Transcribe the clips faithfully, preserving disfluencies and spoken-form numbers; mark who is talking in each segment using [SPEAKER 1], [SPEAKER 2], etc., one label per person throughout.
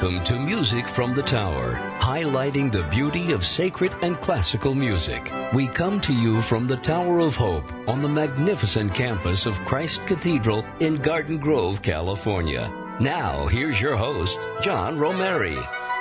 [SPEAKER 1] Welcome to Music from the Tower, highlighting the beauty of sacred and classical music. We come to you from the Tower of Hope on the magnificent campus of Christ Cathedral in Garden Grove, California. Now, here's your host, John Romeri.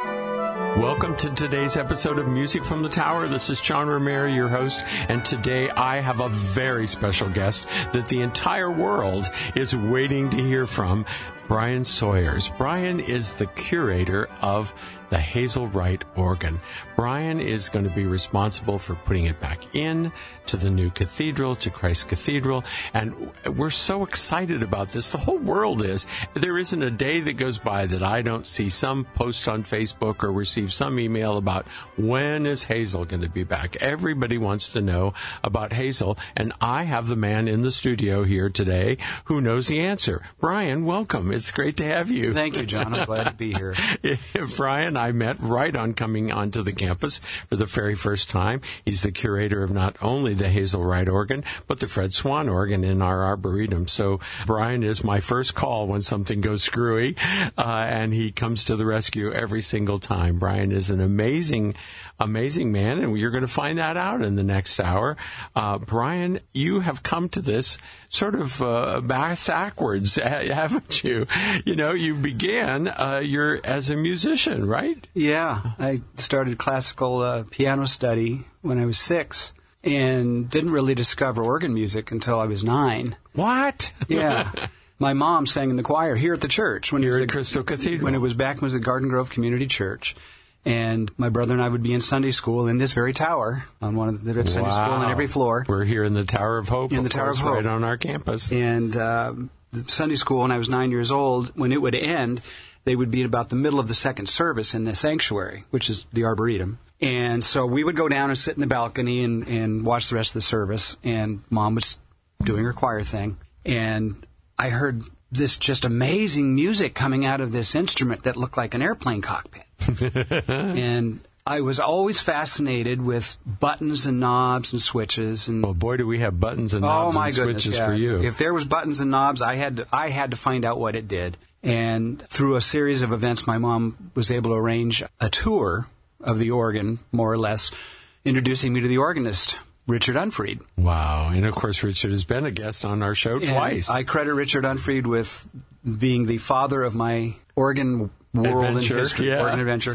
[SPEAKER 2] Welcome to today's episode of Music from the Tower. This is John Romeri, your host, and today I have a very special guest that the entire world is waiting to hear from, Brian Sawyers. Brian is the curator of the Hazel Wright organ. Brian is going to be responsible for putting it back in to the new cathedral, to Christ Cathedral, and we're so excited about this. The whole world is. There isn't a day that goes by that I don't see some post on Facebook or receive some email about when is Hazel going to be back. Everybody wants to know about Hazel, and I have the man in the studio here today who knows the answer. Brian, welcome. It's great to have you.
[SPEAKER 3] Thank you, John. I'm glad to be here.
[SPEAKER 2] Brian, I met right on coming onto the campus for the very first time. He's the curator of not only the Hazel Wright organ, but the Fred Swan organ in our Arboretum. So Brian is my first call when something goes screwy, uh, and he comes to the rescue every single time. Brian is an amazing, amazing man, and you're going to find that out in the next hour. Uh, Brian, you have come to this sort of uh, backwards, haven't you? You know, you began uh, your as a musician, right?
[SPEAKER 3] Yeah, I started classical uh, piano study when I was six and didn't really discover organ music until I was nine.
[SPEAKER 2] What?
[SPEAKER 3] Yeah. My mom sang in the choir here at the church. When
[SPEAKER 2] Here
[SPEAKER 3] it was
[SPEAKER 2] at
[SPEAKER 3] the,
[SPEAKER 2] Crystal Cathedral.
[SPEAKER 3] When it was back when it was the Garden Grove Community Church. And my brother and I would be in Sunday school in this very tower on one of the wow. Sunday school on every floor.
[SPEAKER 2] We're here in the Tower of Hope.
[SPEAKER 3] In
[SPEAKER 2] of
[SPEAKER 3] the Tower
[SPEAKER 2] course,
[SPEAKER 3] of Hope.
[SPEAKER 2] Right on our campus.
[SPEAKER 3] And uh, the Sunday school, when I was nine years old, when it would end, they would be at about the middle of the second service in the sanctuary, which is the Arboretum. And so we would go down and sit in the balcony and, and watch the rest of the service. And Mom was doing her choir thing. And I heard this just amazing music coming out of this instrument that looked like an airplane cockpit. And I was always fascinated with buttons and knobs and switches. And
[SPEAKER 2] well, boy, do we have buttons and knobs
[SPEAKER 3] oh, my
[SPEAKER 2] and
[SPEAKER 3] goodness,
[SPEAKER 2] switches
[SPEAKER 3] yeah.
[SPEAKER 2] for you.
[SPEAKER 3] If there was buttons and knobs, I had to, I had to find out what it did. And through a series of events, my mom was able to arrange a tour of the organ, more or less, introducing me to the organist, Richard Unfried.
[SPEAKER 2] Wow. And, of course, Richard has been a guest on our show
[SPEAKER 3] and
[SPEAKER 2] twice.
[SPEAKER 3] I credit Richard Unfried with being the father of my organ world
[SPEAKER 2] adventure,
[SPEAKER 3] and history,
[SPEAKER 2] yeah.
[SPEAKER 3] organ adventure.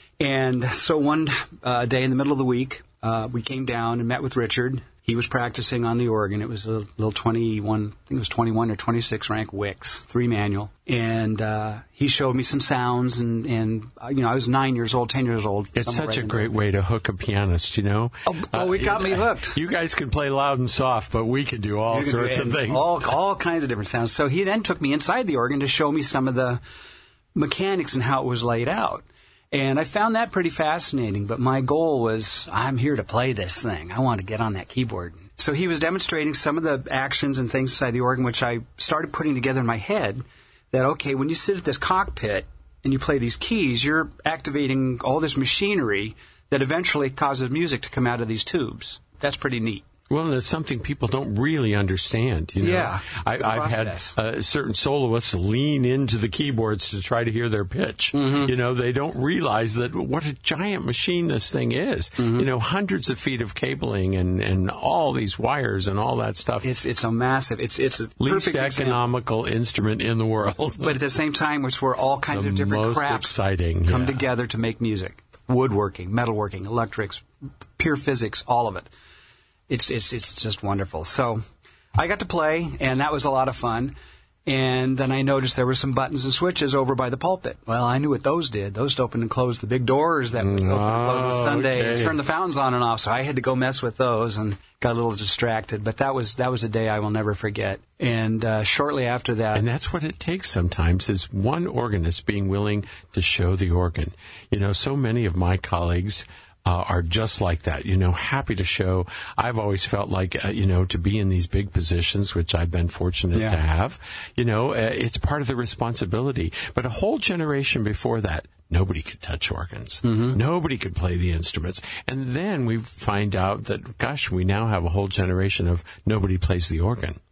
[SPEAKER 3] And so one uh, day in the middle of the week, uh, we came down and met with Richard. He was practicing on the organ. It was a little twenty-one, I think it was twenty-one or twenty-six rank Wicks, three manual. And uh, he showed me some sounds, and, and uh, you know, I was nine years old, ten years old.
[SPEAKER 2] It's such
[SPEAKER 3] right
[SPEAKER 2] a great way to hook a pianist, you know?
[SPEAKER 3] Oh, oh it got uh, me hooked.
[SPEAKER 2] You guys can play loud and soft, but we can do all
[SPEAKER 3] you
[SPEAKER 2] sorts
[SPEAKER 3] do,
[SPEAKER 2] of things.
[SPEAKER 3] All, all kinds of different sounds. So he then took me inside the organ to show me some of the mechanics and how it was laid out. And I found that pretty fascinating, but my goal was, I'm here to play this thing. I want to get on that keyboard. So he was demonstrating some of the actions and things inside the organ, which I started putting together in my head, that, okay, when you sit at this cockpit and you play these keys, you're activating all this machinery that eventually causes music to come out of these tubes. That's pretty neat.
[SPEAKER 2] Well, and it's something people don't really understand, you know.
[SPEAKER 3] Yeah,
[SPEAKER 2] I, I've had uh, certain soloists lean into the keyboards to try to hear their pitch.
[SPEAKER 3] Mm-hmm.
[SPEAKER 2] You know, they don't realize that what a giant machine this thing is. Mm-hmm. You know, hundreds of feet of cabling and, and all these wires and all that stuff.
[SPEAKER 3] It's it's a massive, it's it's a
[SPEAKER 2] least
[SPEAKER 3] perfect
[SPEAKER 2] economical
[SPEAKER 3] example.
[SPEAKER 2] Instrument in the world.
[SPEAKER 3] But at the same time, it's where all kinds
[SPEAKER 2] the
[SPEAKER 3] of different
[SPEAKER 2] most
[SPEAKER 3] crafts
[SPEAKER 2] exciting,
[SPEAKER 3] come
[SPEAKER 2] yeah.
[SPEAKER 3] together to make music. Woodworking, metalworking, electrics, pure physics, all of it. It's it's it's just wonderful. So I got to play, and that was a lot of fun. And then I noticed there were some buttons and switches over by the pulpit. Well, I knew what those did. Those opened and closed the big doors that would open and close on Sunday
[SPEAKER 2] okay.
[SPEAKER 3] and turn the fountains on and off. So I had to go mess with those and got a little distracted. But that was that was a day I will never forget. And uh, shortly after that...
[SPEAKER 2] And that's what it takes sometimes, is one organist being willing to show the organ. You know, so many of my colleagues... Uh, are just like that, you know, happy to show. I've always felt like, uh, you know, to be in these big positions, which I've been fortunate
[SPEAKER 3] yeah.
[SPEAKER 2] to have, you know, uh, it's part of the responsibility. But a whole generation before that, nobody could touch organs. Mm-hmm. Nobody could play the instruments. And then we find out that, gosh, we now have a whole generation of nobody plays the organ.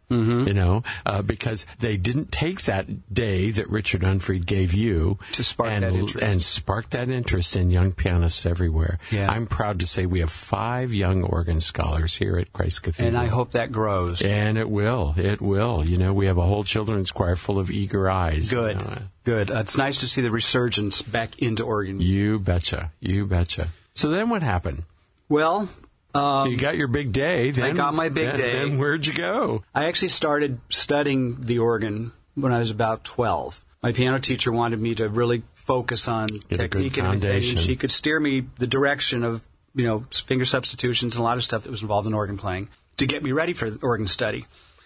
[SPEAKER 2] mm-hmm. you know, uh, because they didn't take that day that Richard Unfried gave you
[SPEAKER 3] to spark
[SPEAKER 2] and,
[SPEAKER 3] that interest.
[SPEAKER 2] and spark that interest in young pianists everywhere.
[SPEAKER 3] Yeah.
[SPEAKER 2] I'm proud to say we have five young organ scholars here at Christ Cathedral.
[SPEAKER 3] And I hope that grows.
[SPEAKER 2] And it will. It will. You know, we have a whole children's choir full of eager eyes.
[SPEAKER 3] Good.
[SPEAKER 2] You know.
[SPEAKER 3] Good. Uh, it's nice to see the resurgence back into organ.
[SPEAKER 2] You betcha. You betcha. So then what happened?
[SPEAKER 3] Well, um,
[SPEAKER 2] so you got your big day. Then,
[SPEAKER 3] I got my big
[SPEAKER 2] then,
[SPEAKER 3] day.
[SPEAKER 2] Then where'd you go?
[SPEAKER 3] I actually started studying the organ when I was about twelve. My piano teacher wanted me to really focus on
[SPEAKER 2] Get
[SPEAKER 3] technique
[SPEAKER 2] a good
[SPEAKER 3] and everything.
[SPEAKER 2] foundation.
[SPEAKER 3] She could steer me the direction of, you know, finger substitutions and a lot of stuff that was involved in organ playing to get me ready for organ study.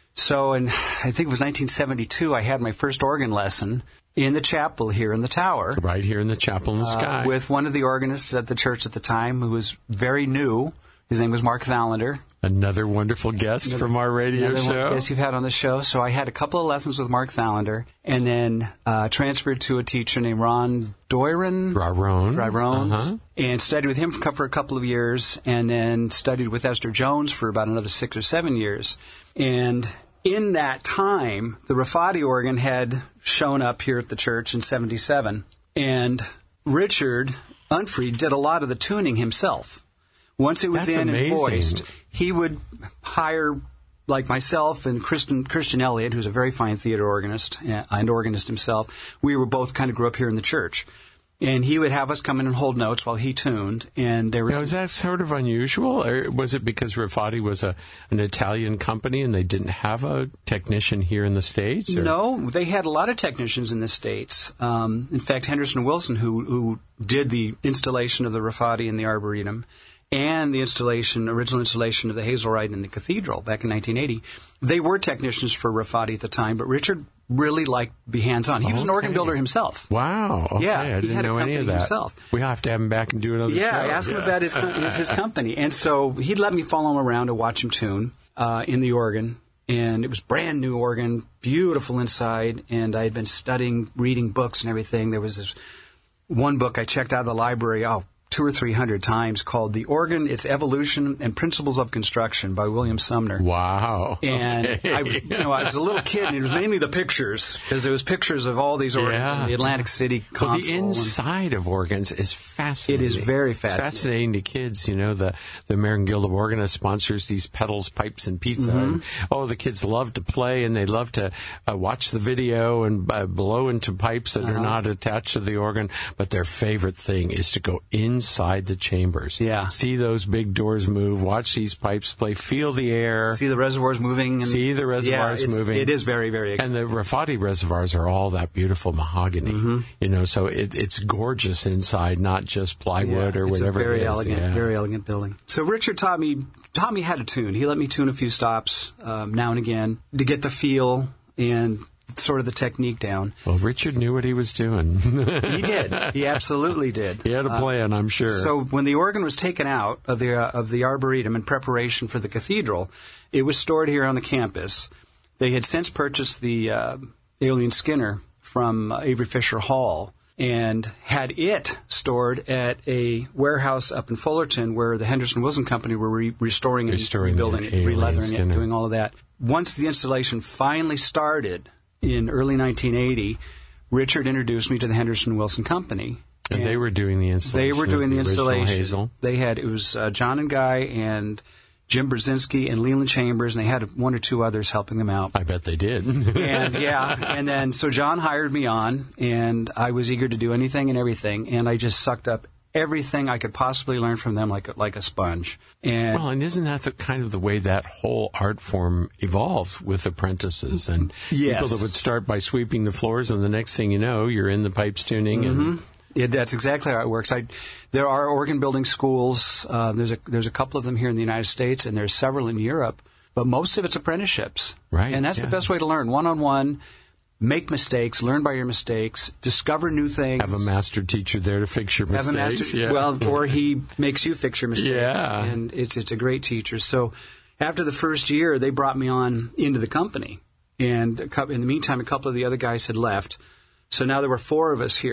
[SPEAKER 3] So in, I think it was nineteen seventy-two, I had my first organ lesson in the chapel here in the tower.
[SPEAKER 2] Right here in the chapel in the sky.
[SPEAKER 3] Uh, with one of the organists at the church at the time who was very new. His name was Mark Thallander.
[SPEAKER 2] Another wonderful guest
[SPEAKER 3] Another,
[SPEAKER 2] from our radio
[SPEAKER 3] another
[SPEAKER 2] show.
[SPEAKER 3] Guest you've had on the show. So I had a couple of lessons with Mark Thallander, and then uh, transferred to a teacher named Ron Doiron.
[SPEAKER 2] Rarone.
[SPEAKER 3] Rarone.
[SPEAKER 2] Uh-huh.
[SPEAKER 3] And studied with him for, for a couple of years, and then studied with Esther Jones for about another six or seven years. And in that time, the Rafati organ had shown up here at the church in seventy-seven, and Richard Unfried did a lot of the tuning himself. Once it was
[SPEAKER 2] That's
[SPEAKER 3] in
[SPEAKER 2] amazing.
[SPEAKER 3] and voiced, he would hire, like myself and Christian, Christian Elliott, who's a very fine theater organist and organist himself. We were both kind of grew up here in the church. And he would have us come in and hold notes while he tuned. And there was
[SPEAKER 2] Now, is that sort of unusual? Or was it because Rafati was a, an Italian company and they didn't have a technician here in the States? Or?
[SPEAKER 3] No, they had a lot of technicians in the States. Um, in fact, Henderson Wilson, who, who did the installation of the Rafati in the Arboretum, and the installation, original installation of the Hazelrite in the Cathedral back in nineteen eighty. They were technicians for Rafati at the time, but Richard really liked to be hands-on. He was an organ
[SPEAKER 2] Okay.
[SPEAKER 3] builder himself.
[SPEAKER 2] Wow. Okay.
[SPEAKER 3] Yeah,
[SPEAKER 2] I
[SPEAKER 3] he
[SPEAKER 2] didn't
[SPEAKER 3] had a
[SPEAKER 2] know any
[SPEAKER 3] company
[SPEAKER 2] of that.
[SPEAKER 3] himself.
[SPEAKER 2] We have to have him back and do another
[SPEAKER 3] Yeah,
[SPEAKER 2] show.
[SPEAKER 3] I asked him
[SPEAKER 2] Yeah.
[SPEAKER 3] about his, his his company, and so he'd let me follow him around to watch him tune uh, in the organ. And it was brand new organ, beautiful inside, and I had been studying, reading books and everything. There was this one book I checked out of the library, oh, two or three hundred times, called The Organ, Its Evolution and Principles of Construction by William Sumner.
[SPEAKER 2] Wow.
[SPEAKER 3] And
[SPEAKER 2] Okay.
[SPEAKER 3] I was, you know, I was a little kid, and it was mainly the pictures, because there was pictures of all these organs
[SPEAKER 2] Yeah.
[SPEAKER 3] in the Atlantic City console.
[SPEAKER 2] Well, the
[SPEAKER 3] and-
[SPEAKER 2] inside of organs is fascinating.
[SPEAKER 3] It is very
[SPEAKER 2] It's
[SPEAKER 3] fascinating.
[SPEAKER 2] fascinating to kids. You know, the, the American Guild of Organists sponsors these pedals, pipes, and pizza.
[SPEAKER 3] Mm-hmm.
[SPEAKER 2] And, oh, the kids love to play, and they love to uh, watch the video and uh, blow into pipes that
[SPEAKER 3] Uh-huh.
[SPEAKER 2] are not attached to the organ. But their favorite thing is to go inside the chambers.
[SPEAKER 3] Yeah.
[SPEAKER 2] See those big doors move, watch these pipes play, feel the air.
[SPEAKER 3] See the reservoirs moving. And,
[SPEAKER 2] See the reservoirs
[SPEAKER 3] yeah, it's-
[SPEAKER 2] moving.
[SPEAKER 3] It is very, very exciting.
[SPEAKER 2] And the Rafati reservoirs are all that beautiful mahogany,
[SPEAKER 3] Mm-hmm.
[SPEAKER 2] you know. So it, it's gorgeous inside, not just plywood
[SPEAKER 3] Yeah,
[SPEAKER 2] or
[SPEAKER 3] it's
[SPEAKER 2] whatever
[SPEAKER 3] a very
[SPEAKER 2] it is.
[SPEAKER 3] elegant,
[SPEAKER 2] Yeah.
[SPEAKER 3] very elegant building. So Richard taught me taught me how to tune. He let me tune a few stops um, now and again to get the feel and sort of the technique down.
[SPEAKER 2] Well, Richard knew what he was doing.
[SPEAKER 3] He did. He absolutely did.
[SPEAKER 2] He had a plan, I'm sure.
[SPEAKER 3] So when the organ was taken out of the uh, of the Arboretum in preparation for the cathedral, it was stored here on the campus. They had since purchased the uh, Alien Skinner from uh, Avery Fisher Hall and had it stored at a warehouse up in Fullerton where the Henderson Wilson Company were re- restoring and
[SPEAKER 2] Restoring
[SPEAKER 3] rebuilding
[SPEAKER 2] the
[SPEAKER 3] it,
[SPEAKER 2] Alien
[SPEAKER 3] releathering it,
[SPEAKER 2] Skinner.
[SPEAKER 3] doing all of that. Once the installation finally started in early nineteen eighty, Richard introduced me to the Henderson Wilson Company.
[SPEAKER 2] and they were doing the installation.
[SPEAKER 3] They were doing
[SPEAKER 2] of
[SPEAKER 3] the,
[SPEAKER 2] the original
[SPEAKER 3] installation.
[SPEAKER 2] Hazel.
[SPEAKER 3] They had it was uh, John and Guy and Jim Brzezinski and Leland Chambers, and they had one or two others helping them out.
[SPEAKER 2] I bet they did.
[SPEAKER 3] And yeah, and then so John hired me on, and I was eager to do anything and everything, and I just sucked up everything I could possibly learn from them like a, like a sponge. And
[SPEAKER 2] Well, and isn't that the kind of the way that whole art form evolved with apprentices and
[SPEAKER 3] Yes.
[SPEAKER 2] people that would start by sweeping the floors, and the next thing you know, you're in the pipes tuning and.
[SPEAKER 3] Yeah, that's exactly how it works. I, there are organ building schools. Uh, there's a there's a couple of them here in the United States, and there's several in Europe. But most of it's apprenticeships,
[SPEAKER 2] Right,
[SPEAKER 3] And that's
[SPEAKER 2] yeah.
[SPEAKER 3] the best way to learn: one on one. Make mistakes, learn by your mistakes, discover new things.
[SPEAKER 2] Have a master teacher there to fix your
[SPEAKER 3] Have
[SPEAKER 2] mistakes.
[SPEAKER 3] a master,
[SPEAKER 2] yeah.
[SPEAKER 3] well, or he makes you fix your mistakes.
[SPEAKER 2] Yeah.
[SPEAKER 3] And it's it's a great teacher. So after the first year, they brought me on into the company, and a couple, in the meantime, a couple of the other guys had left. So now there were four of us here.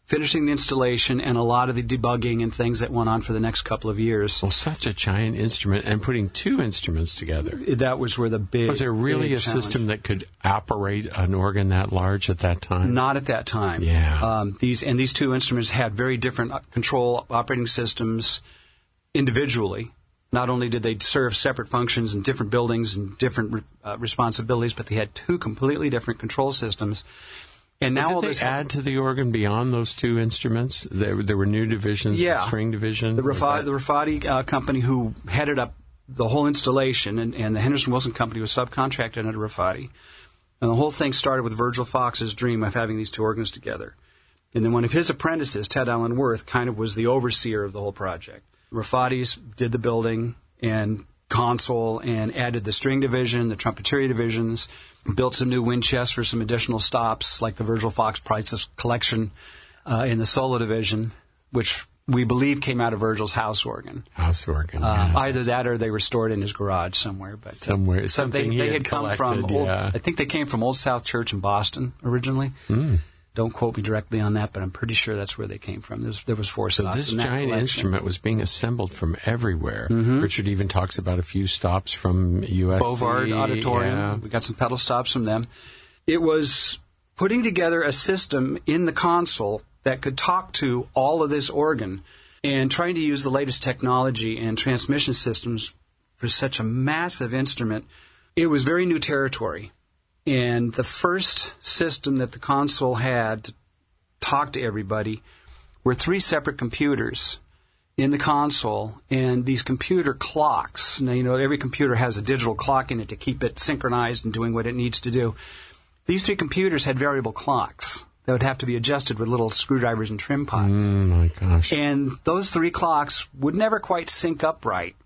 [SPEAKER 3] finishing the installation, and a lot of the debugging and things that went on for the next couple of years.
[SPEAKER 2] Well, such a giant instrument, and putting two instruments together.
[SPEAKER 3] That was where the big
[SPEAKER 2] Was there really a
[SPEAKER 3] challenge.
[SPEAKER 2] system that could operate an organ that large at that time?
[SPEAKER 3] Not at that time.
[SPEAKER 2] Yeah.
[SPEAKER 3] Um, these and these two instruments had very different control operating systems individually. Not only did they serve separate functions in different buildings and different uh, responsibilities, but they had two completely different control systems. And now
[SPEAKER 2] did
[SPEAKER 3] all
[SPEAKER 2] they
[SPEAKER 3] this
[SPEAKER 2] add to the organ beyond those two instruments? There, there were new divisions,
[SPEAKER 3] Yeah.
[SPEAKER 2] the string division?
[SPEAKER 3] The
[SPEAKER 2] Was
[SPEAKER 3] Rafati,
[SPEAKER 2] that-
[SPEAKER 3] the Rafati uh, company who headed up the whole installation, and, and the Henderson Wilson company was subcontracted under Rafati. And the whole thing started with Virgil Fox's dream of having these two organs together. And then one of his apprentices, Ted Allen Worth, kind of was the overseer of the whole project. Rafati's did the building and console and added the string division, the trumpeteria divisions, built some new wind chests for some additional stops, like the Virgil Fox Priceless Collection uh, in the solo division, which we believe came out of Virgil's house organ.
[SPEAKER 2] House organ.
[SPEAKER 3] Uh,
[SPEAKER 2] yeah.
[SPEAKER 3] Either that or they were stored in his garage somewhere. But
[SPEAKER 2] Somewhere.
[SPEAKER 3] uh, so
[SPEAKER 2] Something
[SPEAKER 3] they,
[SPEAKER 2] he
[SPEAKER 3] they
[SPEAKER 2] had
[SPEAKER 3] had come from.
[SPEAKER 2] collected,
[SPEAKER 3] Old,
[SPEAKER 2] yeah.
[SPEAKER 3] I think they came from Old South Church in Boston originally.
[SPEAKER 2] Mm.
[SPEAKER 3] Don't quote me directly on that, but I'm pretty sure that's where they came from. There was, there was four
[SPEAKER 2] So
[SPEAKER 3] stops
[SPEAKER 2] this
[SPEAKER 3] in that
[SPEAKER 2] giant
[SPEAKER 3] collection.
[SPEAKER 2] instrument was being assembled from everywhere.
[SPEAKER 3] Mm-hmm.
[SPEAKER 2] Richard even talks about a few stops from U S C.
[SPEAKER 3] Bovard Auditorium.
[SPEAKER 2] Yeah.
[SPEAKER 3] We got some pedal stops from them. It was putting together a system in the console that could talk to all of this organ and trying to use the latest technology and transmission systems for such a massive instrument. It was very new territory. And the first system that the console had to talk to everybody were three separate computers in the console, and these computer clocks. Now, you know, every computer has a digital clock in it to keep it synchronized and doing what it needs to do. These three computers had variable clocks that would have to be adjusted with little screwdrivers and trim pots.
[SPEAKER 2] Mm, my gosh.
[SPEAKER 3] And those three clocks would never quite sync up right.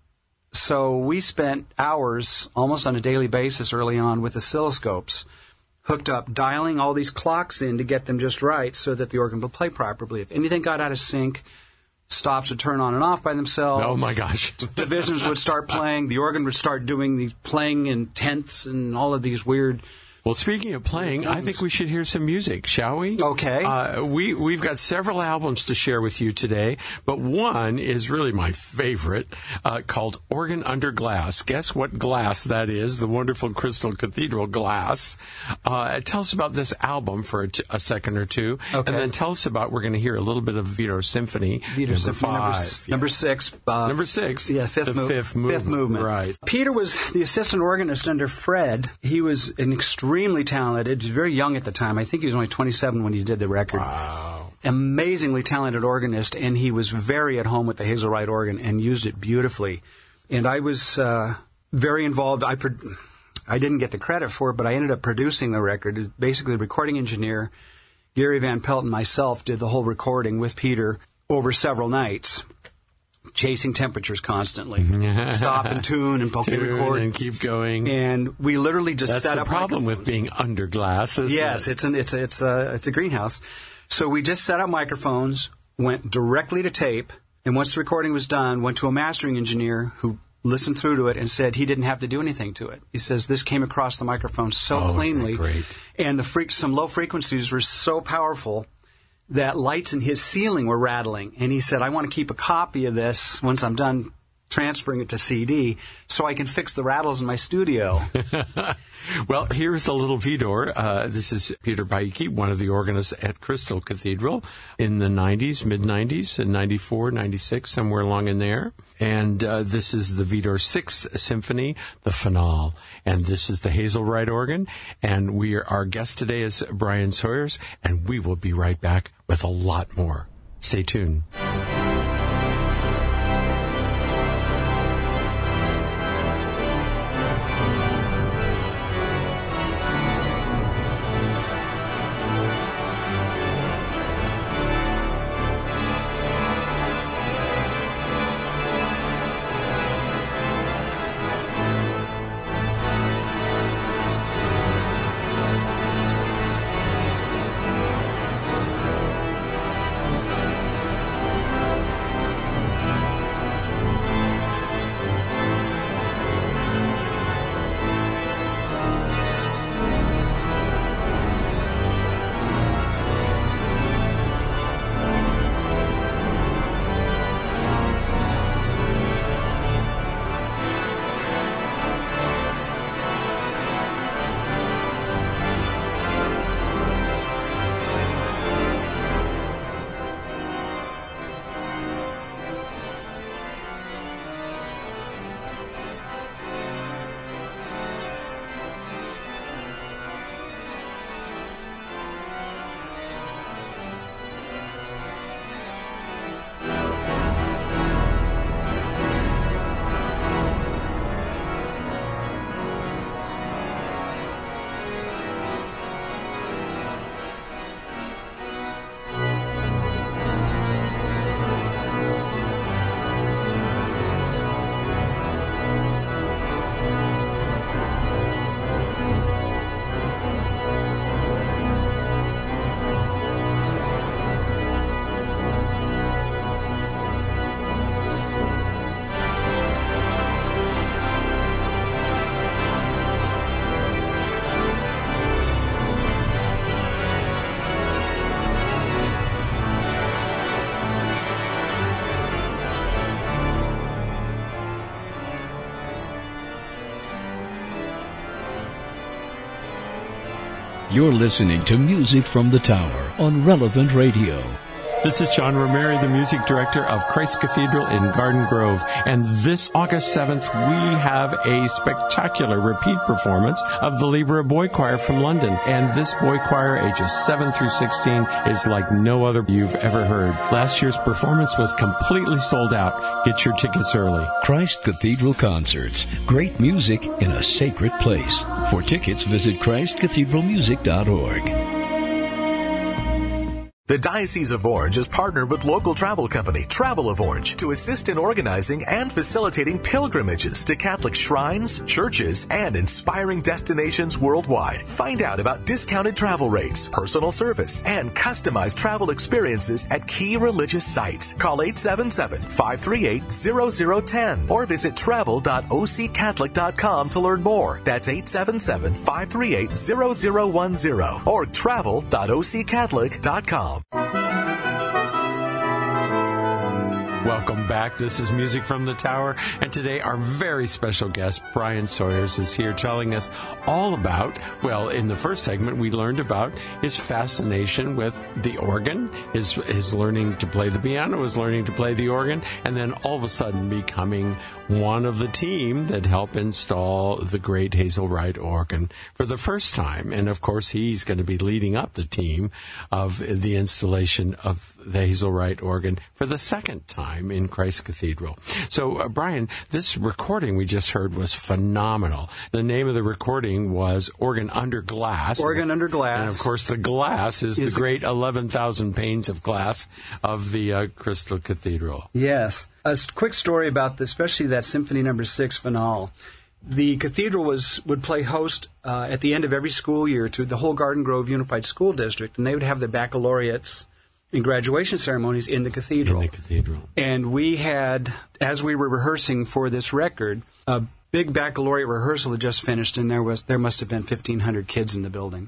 [SPEAKER 3] So we spent hours, almost on a daily basis early on, with oscilloscopes hooked up, dialing all these clocks in to get them just right so that the organ would play properly. If anything got out of sync, stops would turn on and off by themselves.
[SPEAKER 2] Oh, my gosh.
[SPEAKER 3] Divisions would start playing. The organ would start doing the playing in tenths and all of these weird...
[SPEAKER 2] Well, speaking of playing, I think we should hear some music, shall we?
[SPEAKER 3] Okay.
[SPEAKER 2] Uh, we, we've got several albums to share with you today, but one is really my favorite, uh, called Organ Under Glass. Guess what glass that is, the wonderful Crystal Cathedral glass. Uh, tell us about this album for a, t- a second or two,
[SPEAKER 3] Okay.
[SPEAKER 2] and then tell us about, we're going to hear a little bit of Vito Symphony,
[SPEAKER 3] Vito
[SPEAKER 2] number
[SPEAKER 3] Symphony, number,
[SPEAKER 2] five.
[SPEAKER 3] s-
[SPEAKER 2] Yeah.
[SPEAKER 3] number six. Uh,
[SPEAKER 2] Number six.
[SPEAKER 3] Yeah, fifth,
[SPEAKER 2] the
[SPEAKER 3] move,
[SPEAKER 2] fifth movement.
[SPEAKER 3] fifth movement.
[SPEAKER 2] Right.
[SPEAKER 3] Peter was the assistant organist under Fred. He was an extremely talented, he was very young at the time. I think he was only twenty-seven when he did the record.
[SPEAKER 2] Wow.
[SPEAKER 3] Amazingly talented organist, and he was very at home with the Hazelrite organ and used it beautifully. And I was uh, very involved. I pro- I didn't get the credit for it, but I ended up producing the record. Basically, the recording engineer, Gary Van Pelt, and myself did the whole recording with Peter over several nights. Chasing temperatures constantly. Stop and tune and okay,
[SPEAKER 2] Tune
[SPEAKER 3] record.
[SPEAKER 2] and keep going.
[SPEAKER 3] And we literally just
[SPEAKER 2] That's
[SPEAKER 3] set
[SPEAKER 2] the
[SPEAKER 3] up
[SPEAKER 2] problem
[SPEAKER 3] microphones.
[SPEAKER 2] with being under glass, isn't
[SPEAKER 3] Yes,
[SPEAKER 2] it?
[SPEAKER 3] it's an it's a, it's a it's a greenhouse. So we just set up microphones, went directly to tape, and once the recording was done, went to a mastering engineer who listened through to it and said he didn't have to do anything to it. He says this came across the microphone so
[SPEAKER 2] Oh, isn't that
[SPEAKER 3] cleanly,
[SPEAKER 2] great?
[SPEAKER 3] and the freak, some low frequencies were so powerful that lights in his ceiling were rattling. And he said, I want to keep a copy of this once I'm done transferring it to C D so I can fix the rattles in my studio.
[SPEAKER 2] Well, here's a little Vidor. Uh, this is Peter Baiki, one of the organists at Crystal Cathedral in the nineties, mid-nineties, in ninety-four, ninety-six, somewhere along in there. And uh, this is the Vidor Sixth Symphony, the Finale. And this is the Hazelrite organ. And we are, our guest today is Brian Sawyers, and we will be right back with a lot more. Stay tuned.
[SPEAKER 1] You're listening to Music from the Tower on Relevant Radio.
[SPEAKER 2] This is John Romero, the music director of Christ Cathedral in Garden Grove. And this August seventh, we have a spectacular repeat performance of the Libra Boy Choir from London. And this boy choir, ages seven through sixteen, is like no other you've ever heard. Last year's performance was completely sold out. Get your tickets early.
[SPEAKER 1] Christ Cathedral Concerts. Great music in a sacred place. For tickets, visit christ cathedral music dot org.
[SPEAKER 4] The Diocese of Orange is partnered with local travel company Travel of Orange to assist in organizing and facilitating pilgrimages to Catholic shrines, churches, and inspiring destinations worldwide. Find out about discounted travel rates, personal service, and customized travel experiences at key religious sites. Call eight seven seven, five three eight, zero zero one zero or visit travel dot o c catholic dot com to learn more. That's eight seven seven, five three eight, zero zero one zero or travel dot o c catholic dot com.
[SPEAKER 2] Welcome back. This is Music from the Tower, and today our very special guest, Brian Sawyers, is here telling us all about, well, in the first segment, we learned about his fascination with the organ, his, his learning to play the piano, his learning to play the organ, and then all of a sudden becoming one of the team that helped install the great Hazel Wright organ for the first time. And, of course, he's going to be leading up the team of the installation of the Hazel Wright organ for the second time in Christ Cathedral. So, uh, Brian, this recording we just heard was phenomenal. The name of the recording was Organ Under Glass.
[SPEAKER 3] Organ Under Glass.
[SPEAKER 2] And, of course, the glass is, is the great eleven thousand panes of glass of the uh, Crystal Cathedral.
[SPEAKER 3] Yes. A quick story about this, especially that Symphony Number Six finale. The cathedral was would play host uh, at the end of every school year to the whole Garden Grove Unified School District, and they would have their baccalaureates and graduation ceremonies in the cathedral.
[SPEAKER 2] In the cathedral.
[SPEAKER 3] And we had, as we were rehearsing for this record, a big baccalaureate rehearsal had just finished, and there was there must have been fifteen hundred kids in the building.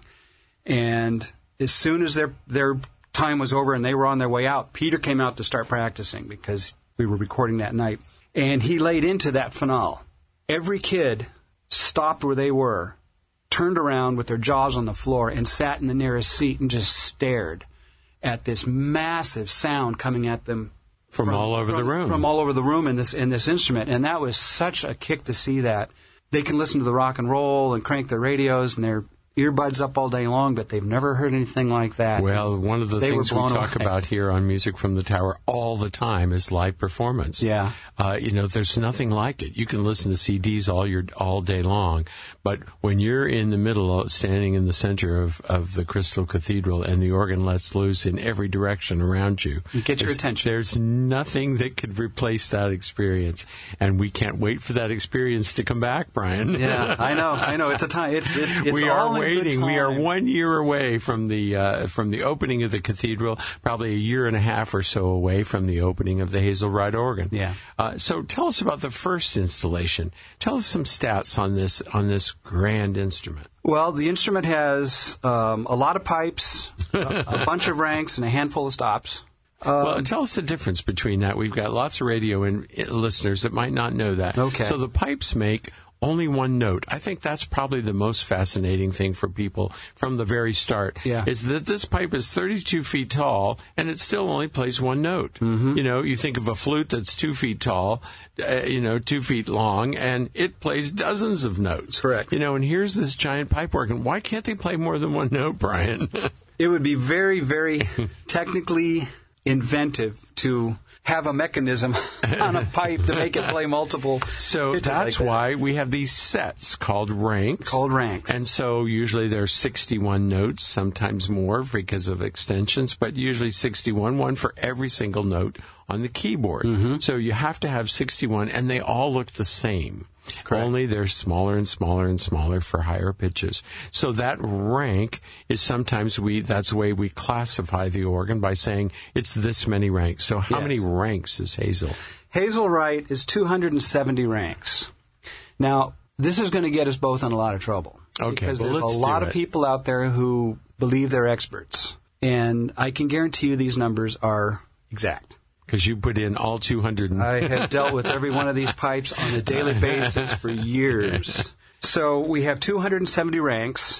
[SPEAKER 3] And as soon as their their time was over and they were on their way out, Peter came out to start practicing because we were recording that night. And he laid into that finale. Every kid stopped where they were, turned around with their jaws on the floor, and sat in the nearest seat and just stared at this massive sound coming at them
[SPEAKER 2] from, from all over
[SPEAKER 3] from,
[SPEAKER 2] the room.
[SPEAKER 3] From all over the room in this in this instrument. And that was such a kick to see that. They can listen to the rock and roll and crank their radios and their earbuds up all day long, but they've never heard anything like that.
[SPEAKER 2] Well, one of the
[SPEAKER 3] they
[SPEAKER 2] things we talk
[SPEAKER 3] away.
[SPEAKER 2] about here on Music from the Tower all the time is live performance.
[SPEAKER 3] Yeah.
[SPEAKER 2] Uh, you know, there's nothing like it. You can listen to C Ds all your all day long, but when you're in the middle, standing in the center of, of the Crystal Cathedral and the organ lets loose in every direction around you,
[SPEAKER 3] you get your attention.
[SPEAKER 2] There's nothing that could replace that experience, and we can't wait for that experience to come back, Brian.
[SPEAKER 3] Yeah, I know, I know. It's a time. It's it's, it's
[SPEAKER 2] we
[SPEAKER 3] all
[SPEAKER 2] are waiting. We are one year away from the uh, from the opening of the cathedral. Probably a year and a half or so away from the opening of the Hazel Wright organ.
[SPEAKER 3] Yeah.
[SPEAKER 2] Uh, so tell us about the first installation. Tell us some stats on this on this grand instrument.
[SPEAKER 3] Well, the instrument has um, a lot of pipes, a, a bunch of ranks, and a handful of stops. Um,
[SPEAKER 2] well, tell us the difference between that. We've got lots of radio in, in listeners that might not know that.
[SPEAKER 3] Okay.
[SPEAKER 2] So the pipes make only one note. I think that's probably the most fascinating thing for people from the very start,
[SPEAKER 3] yeah.
[SPEAKER 2] is that this pipe is thirty-two feet tall, and it still only plays one note.
[SPEAKER 3] Mm-hmm.
[SPEAKER 2] You know, you think of a flute that's two feet tall, uh, you know, two feet long, and it plays dozens of notes.
[SPEAKER 3] Correct.
[SPEAKER 2] You know, and here's this giant pipe organ. Why can't they play more than one note, Brian?
[SPEAKER 3] It would be very, very technically inventive to have a mechanism on a pipe to make it play multiple.
[SPEAKER 2] So that's
[SPEAKER 3] like that.
[SPEAKER 2] why we have these sets called ranks.
[SPEAKER 3] Called ranks.
[SPEAKER 2] And so usually there's sixty-one notes, sometimes more because of extensions, but usually sixty-one, one for every single note on the keyboard.
[SPEAKER 3] Mm-hmm.
[SPEAKER 2] So you have to have sixty-one, and they all look the same.
[SPEAKER 3] Correct.
[SPEAKER 2] Only they're smaller and smaller and smaller for higher pitches. So that rank is sometimes we, that's the way we classify the organ by saying it's this many ranks. So how
[SPEAKER 3] Yes.
[SPEAKER 2] many ranks is Hazel?
[SPEAKER 3] Hazel Wright is two hundred seventy ranks. Now, this is going to get us both in a lot of trouble.
[SPEAKER 2] Okay,
[SPEAKER 3] because
[SPEAKER 2] well,
[SPEAKER 3] there's
[SPEAKER 2] let's
[SPEAKER 3] a
[SPEAKER 2] do
[SPEAKER 3] lot
[SPEAKER 2] it.
[SPEAKER 3] of people out there who believe they're experts. And I can guarantee you these numbers are exact.
[SPEAKER 2] Because you put in all two hundred.
[SPEAKER 3] I have dealt with every one of these pipes on a daily basis for years. So we have two hundred seventy ranks,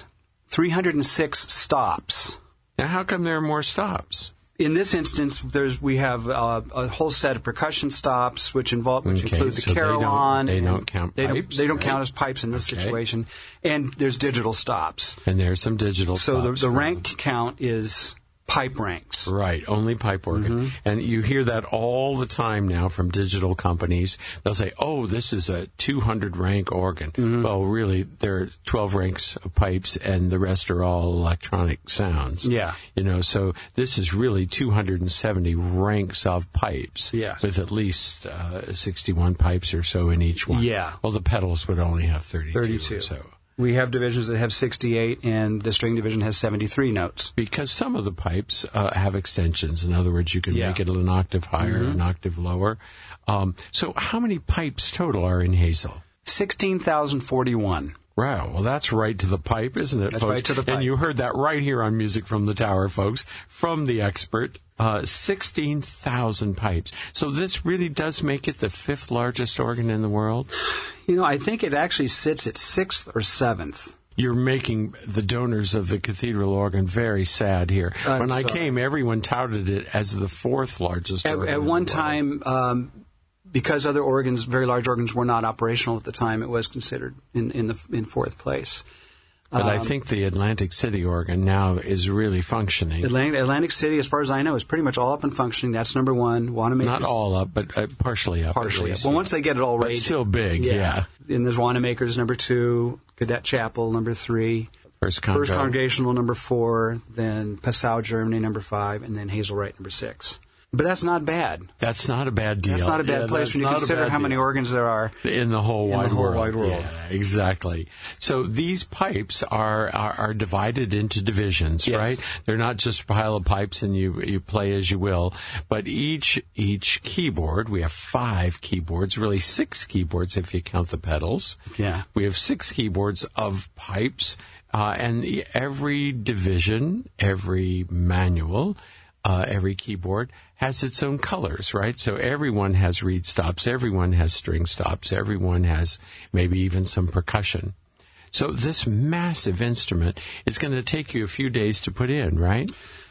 [SPEAKER 3] three hundred six stops.
[SPEAKER 2] Now, how come there are more stops?
[SPEAKER 3] In this instance, there's we have uh, a whole set of percussion stops, which involve which
[SPEAKER 2] Okay,
[SPEAKER 3] include the
[SPEAKER 2] so they don't-
[SPEAKER 3] carillon.
[SPEAKER 2] they
[SPEAKER 3] and
[SPEAKER 2] don't count
[SPEAKER 3] they
[SPEAKER 2] pipes,
[SPEAKER 3] Don't, they don't
[SPEAKER 2] right?
[SPEAKER 3] count as pipes in this
[SPEAKER 2] Okay.
[SPEAKER 3] situation. And there's digital stops.
[SPEAKER 2] And there's some digital
[SPEAKER 3] So the,
[SPEAKER 2] stops.
[SPEAKER 3] the rank count is pipe ranks.
[SPEAKER 2] Right, only pipe organ.
[SPEAKER 3] Mm-hmm.
[SPEAKER 2] And you hear that all the time now from digital companies. They'll say, oh, this is a two hundred rank organ.
[SPEAKER 3] Mm-hmm.
[SPEAKER 2] Well, really, there are twelve ranks of pipes, and the rest are all electronic sounds.
[SPEAKER 3] Yeah.
[SPEAKER 2] You know, so this is really two hundred seventy ranks of pipes.
[SPEAKER 3] Yes.
[SPEAKER 2] With at least uh, sixty-one pipes or so in each one.
[SPEAKER 3] Yeah.
[SPEAKER 2] Well, the pedals would only have thirty-two,
[SPEAKER 3] thirty-two.
[SPEAKER 2] or so.
[SPEAKER 3] We have divisions that have sixty-eight, and the string division has seventy-three notes.
[SPEAKER 2] Because some of the pipes uh, have extensions. In other words, you can
[SPEAKER 3] Yeah.
[SPEAKER 2] make it an octave higher,
[SPEAKER 3] Mm-hmm.
[SPEAKER 2] an octave lower. Um, so how many pipes total are in Hazel?
[SPEAKER 3] sixteen thousand forty-one.
[SPEAKER 2] Wow, well, that's right to the pipe, isn't it,
[SPEAKER 3] That's
[SPEAKER 2] folks?
[SPEAKER 3] right to the pipe.
[SPEAKER 2] And you heard that right here on Music from the Tower, folks, from the expert. Uh, sixteen thousand pipes. So this really does make it the fifth largest organ in the world?
[SPEAKER 3] You know, I think it actually sits at sixth or seventh.
[SPEAKER 2] You're making the donors of the cathedral organ very sad here.
[SPEAKER 3] I'm
[SPEAKER 2] when I
[SPEAKER 3] sorry.
[SPEAKER 2] came, everyone touted it as the fourth largest
[SPEAKER 3] At,
[SPEAKER 2] organ.
[SPEAKER 3] at
[SPEAKER 2] in the
[SPEAKER 3] one
[SPEAKER 2] world.
[SPEAKER 3] time, um, because other organs, very large organs, were not operational at the time, it was considered in, in the in fourth place.
[SPEAKER 2] But I
[SPEAKER 3] Um,
[SPEAKER 2] think the Atlantic City organ now is really functioning.
[SPEAKER 3] Atlantic, Atlantic City, as far as I know, is pretty much all up and functioning. That's number one. Wanamaker's
[SPEAKER 2] Not all up, but uh, partially up. at
[SPEAKER 3] partially up.
[SPEAKER 2] least.
[SPEAKER 3] Well, once they get it all
[SPEAKER 2] But
[SPEAKER 3] right,
[SPEAKER 2] still big, yeah.
[SPEAKER 3] And there's Wanamaker's number two, Cadet Chapel number three,
[SPEAKER 2] First Congo.
[SPEAKER 3] First Congregational number four, then Passau, Germany number five, and then Hazelwright number six. But that's not bad.
[SPEAKER 2] That's not a bad deal.
[SPEAKER 3] That's not a bad
[SPEAKER 2] Yeah,
[SPEAKER 3] place
[SPEAKER 2] that's
[SPEAKER 3] when you
[SPEAKER 2] not a
[SPEAKER 3] consider
[SPEAKER 2] bad
[SPEAKER 3] how many
[SPEAKER 2] deal.
[SPEAKER 3] organs there are.
[SPEAKER 2] In the whole,
[SPEAKER 3] In the
[SPEAKER 2] wide,
[SPEAKER 3] whole
[SPEAKER 2] world.
[SPEAKER 3] wide world.
[SPEAKER 2] Yeah, exactly. So these pipes are, are, are divided into divisions,
[SPEAKER 3] Yes.
[SPEAKER 2] right? They're not just a pile of pipes and you, you play as you will, but each, each keyboard, we have five keyboards, really six keyboards if you count the pedals.
[SPEAKER 3] Yeah.
[SPEAKER 2] We have six keyboards of pipes, uh, and the, every division, every manual, uh, every keyboard has its own colors, right? So everyone has reed stops, everyone has string stops, everyone has maybe even some percussion. So this massive instrument is going to take you a few days to put in, right?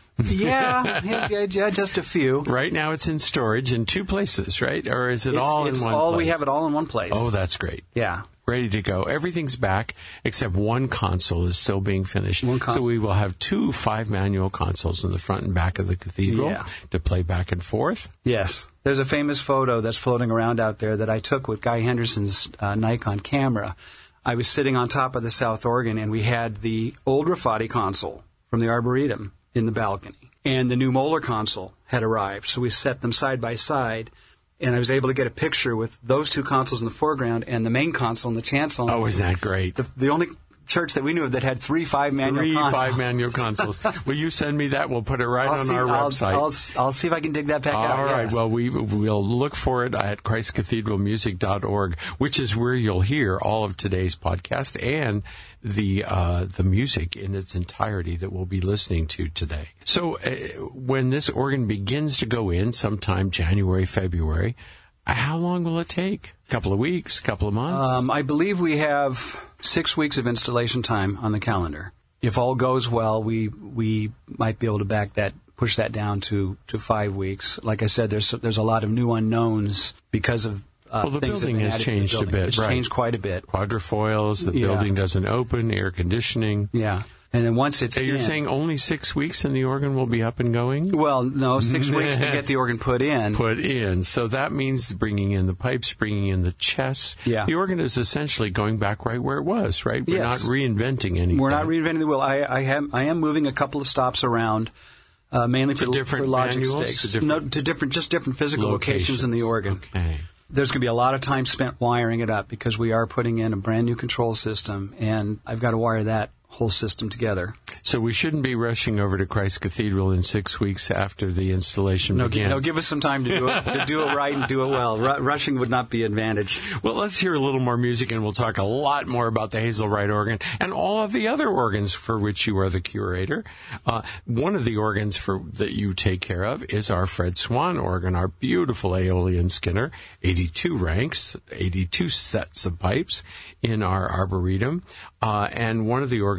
[SPEAKER 3] Yeah, yeah, yeah, yeah, just a few.
[SPEAKER 2] Right now it's in storage in two places, right? Or is it
[SPEAKER 3] It's,
[SPEAKER 2] all
[SPEAKER 3] it's
[SPEAKER 2] in one
[SPEAKER 3] all
[SPEAKER 2] place?
[SPEAKER 3] we have it all in one place.
[SPEAKER 2] Oh, that's great.
[SPEAKER 3] Yeah.
[SPEAKER 2] Ready to go. Everything's back except one console is still being finished.
[SPEAKER 3] One
[SPEAKER 2] so
[SPEAKER 3] console.
[SPEAKER 2] we will have two five-manual consoles in the front and back of the cathedral
[SPEAKER 3] Yeah.
[SPEAKER 2] to play back and forth.
[SPEAKER 3] Yes. There's a famous photo that's floating around out there that I took with Guy Henderson's uh, Nikon camera. I was sitting on top of the south organ, and we had the old Rafati console from the Arboretum in the balcony, and the new Moeller console had arrived. So we set them side by side, and I was able to get a picture with those two consoles in the foreground and the main console and the chancel.
[SPEAKER 2] Oh, isn't that great?
[SPEAKER 3] The, the only church that we knew of that had three five-manual
[SPEAKER 2] Three
[SPEAKER 3] consoles.
[SPEAKER 2] five-manual consoles. Will you send me that? We'll put it right
[SPEAKER 3] I'll
[SPEAKER 2] on
[SPEAKER 3] see,
[SPEAKER 2] our
[SPEAKER 3] I'll,
[SPEAKER 2] website.
[SPEAKER 3] I'll, I'll see if I can dig that back out.
[SPEAKER 2] All right.
[SPEAKER 3] yes.
[SPEAKER 2] Well, we we'll look for it at christ cathedral music dot org, which is where you'll hear all of today's podcast and the uh, the music in its entirety that we'll be listening to today. So, uh, when this organ begins to go in, sometime January, February, how long will it take? A couple of weeks, a couple of months?
[SPEAKER 3] Um, I believe we have six weeks of installation time on the calendar. If all goes well, we we might be able to back that, push that down to, to five weeks. Like I said, there's there's a lot of new unknowns because of uh,
[SPEAKER 2] Well, the
[SPEAKER 3] things that have
[SPEAKER 2] building
[SPEAKER 3] been
[SPEAKER 2] has
[SPEAKER 3] added to the
[SPEAKER 2] changed a
[SPEAKER 3] building.
[SPEAKER 2] bit,
[SPEAKER 3] It's
[SPEAKER 2] right.
[SPEAKER 3] changed quite a bit.
[SPEAKER 2] Quadrifoils, the
[SPEAKER 3] Yeah.
[SPEAKER 2] building doesn't open, air conditioning.
[SPEAKER 3] Yeah, and then once it's
[SPEAKER 2] So you're
[SPEAKER 3] in,
[SPEAKER 2] saying only six weeks and the organ will be up and going?
[SPEAKER 3] well, no, six weeks to get the organ put in.
[SPEAKER 2] Put in. So that means bringing in the pipes, bringing in the chess.
[SPEAKER 3] Yeah.
[SPEAKER 2] The organ is essentially going back right where it was, right? We're
[SPEAKER 3] Yes.
[SPEAKER 2] not reinventing anything.
[SPEAKER 3] We're not reinventing the wheel. I, I am I am moving a couple of stops around, uh, mainly
[SPEAKER 2] To
[SPEAKER 3] for,
[SPEAKER 2] different
[SPEAKER 3] for logic
[SPEAKER 2] manuals?
[SPEAKER 3] stakes.
[SPEAKER 2] To different-
[SPEAKER 3] no, to different, just different physical locations, in the organ.
[SPEAKER 2] Okay.
[SPEAKER 3] There's going to be a lot of time spent wiring it up because we are putting in a brand new control system, and I've got to wire that whole system together.
[SPEAKER 2] So we shouldn't be rushing over to Christ Cathedral in six weeks after the installation
[SPEAKER 3] No,
[SPEAKER 2] begins.
[SPEAKER 3] no, give us some time to do it to do it right and do it well. Ru- rushing would not be an advantage.
[SPEAKER 2] Well, let's hear a little more music, and we'll talk a lot more about the Hazelwright organ and all of the other organs for which you are the curator. Uh, one of the organs for that you take care of is our Fred Swan organ, our beautiful Aeolian Skinner, eighty-two ranks, eighty-two sets of pipes in our Arboretum. Uh, and one of the organs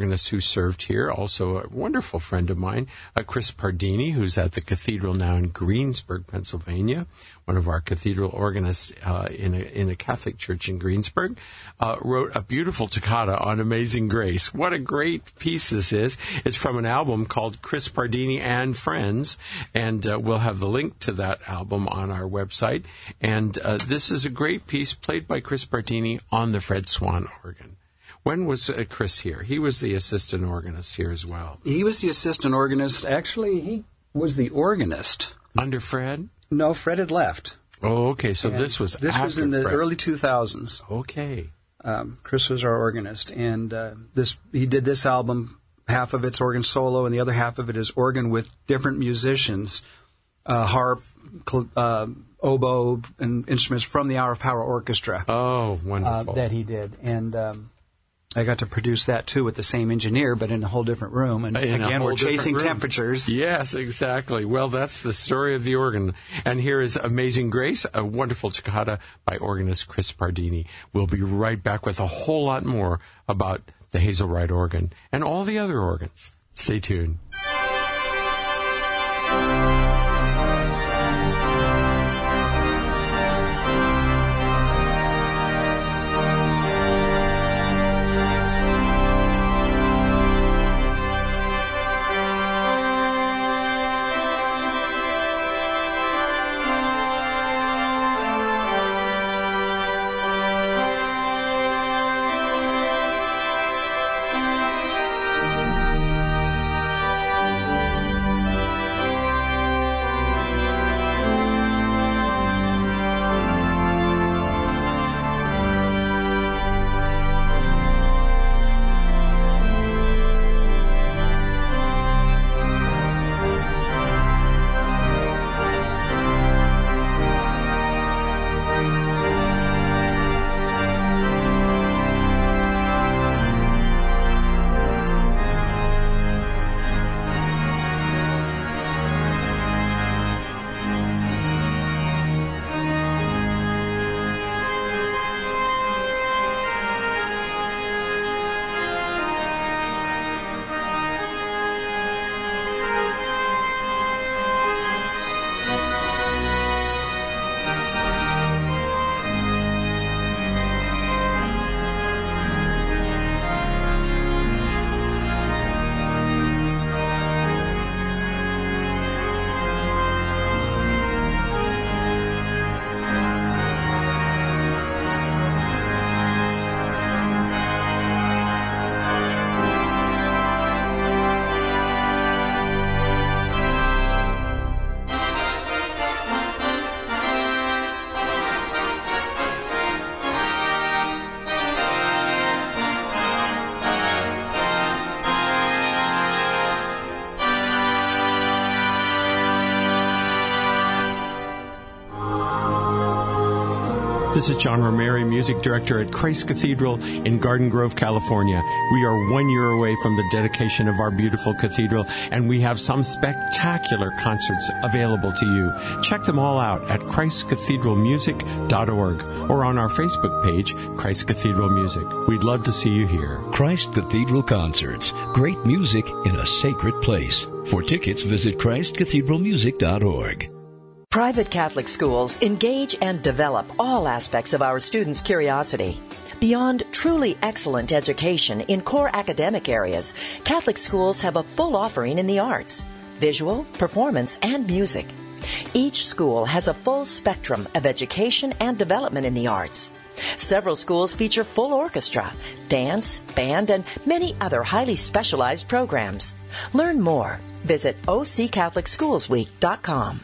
[SPEAKER 2] organist who served here, also a wonderful friend of mine, uh, Chris Pardini, who's at the cathedral now in Greensburg, Pennsylvania, one of our cathedral organists uh, in, a, in a Catholic church in Greensburg, uh, wrote a beautiful toccata on Amazing Grace. What a great piece this is. It's from an album called Chris Pardini and Friends, and uh, we'll have the link to that album on our website. And uh, this is a great piece played by Chris Pardini on the Fred Swan organ. When was uh, Chris here? He was the assistant organist here as well.
[SPEAKER 3] He was the assistant organist. Actually, he was the organist.
[SPEAKER 2] Under Fred?
[SPEAKER 3] No, Fred had left.
[SPEAKER 2] Oh, okay. So
[SPEAKER 3] And
[SPEAKER 2] this was
[SPEAKER 3] This
[SPEAKER 2] after
[SPEAKER 3] was in the
[SPEAKER 2] Fred.
[SPEAKER 3] early two thousands.
[SPEAKER 2] Okay.
[SPEAKER 3] Um, Chris was our organist, and uh, this he did this album. Half of it's organ solo, and the other half of it is organ with different musicians, uh, harp, cl- uh, oboe, and instruments from the Hour of Power Orchestra.
[SPEAKER 2] Oh,
[SPEAKER 3] Uh,
[SPEAKER 2] wonderful.
[SPEAKER 3] that he did, and um, I got to produce that too with the same engineer, but in a whole different room. And
[SPEAKER 2] In a
[SPEAKER 3] again,
[SPEAKER 2] whole
[SPEAKER 3] we're chasing
[SPEAKER 2] different room.
[SPEAKER 3] temperatures.
[SPEAKER 2] Yes, exactly. Well, that's the story of the organ. And here is Amazing Grace, a wonderful toccata by organist Chris Pardini. We'll be right back with a whole lot more about the Hazelride organ and all the other organs. Stay tuned. This is John Romeri, Music Director at Christ Cathedral in Garden Grove, California. We are one year away from the dedication of our beautiful cathedral, and we have some spectacular concerts available to you. Check them all out at christ cathedral music dot org or on our Facebook page, Christ Cathedral Music. We'd love to see you here.
[SPEAKER 1] Christ Cathedral Concerts. Great music in a sacred place. For tickets, visit christ cathedral music dot org.
[SPEAKER 5] Private Catholic schools engage and develop all aspects of our students' curiosity. Beyond truly excellent education in core academic areas, Catholic schools have a full offering in the arts, visual, performance, and music. Each school has a full spectrum of education and development in the arts. Several schools feature full orchestra, dance, band, and many other highly specialized programs. Learn more. Visit o c catholic schools week dot com.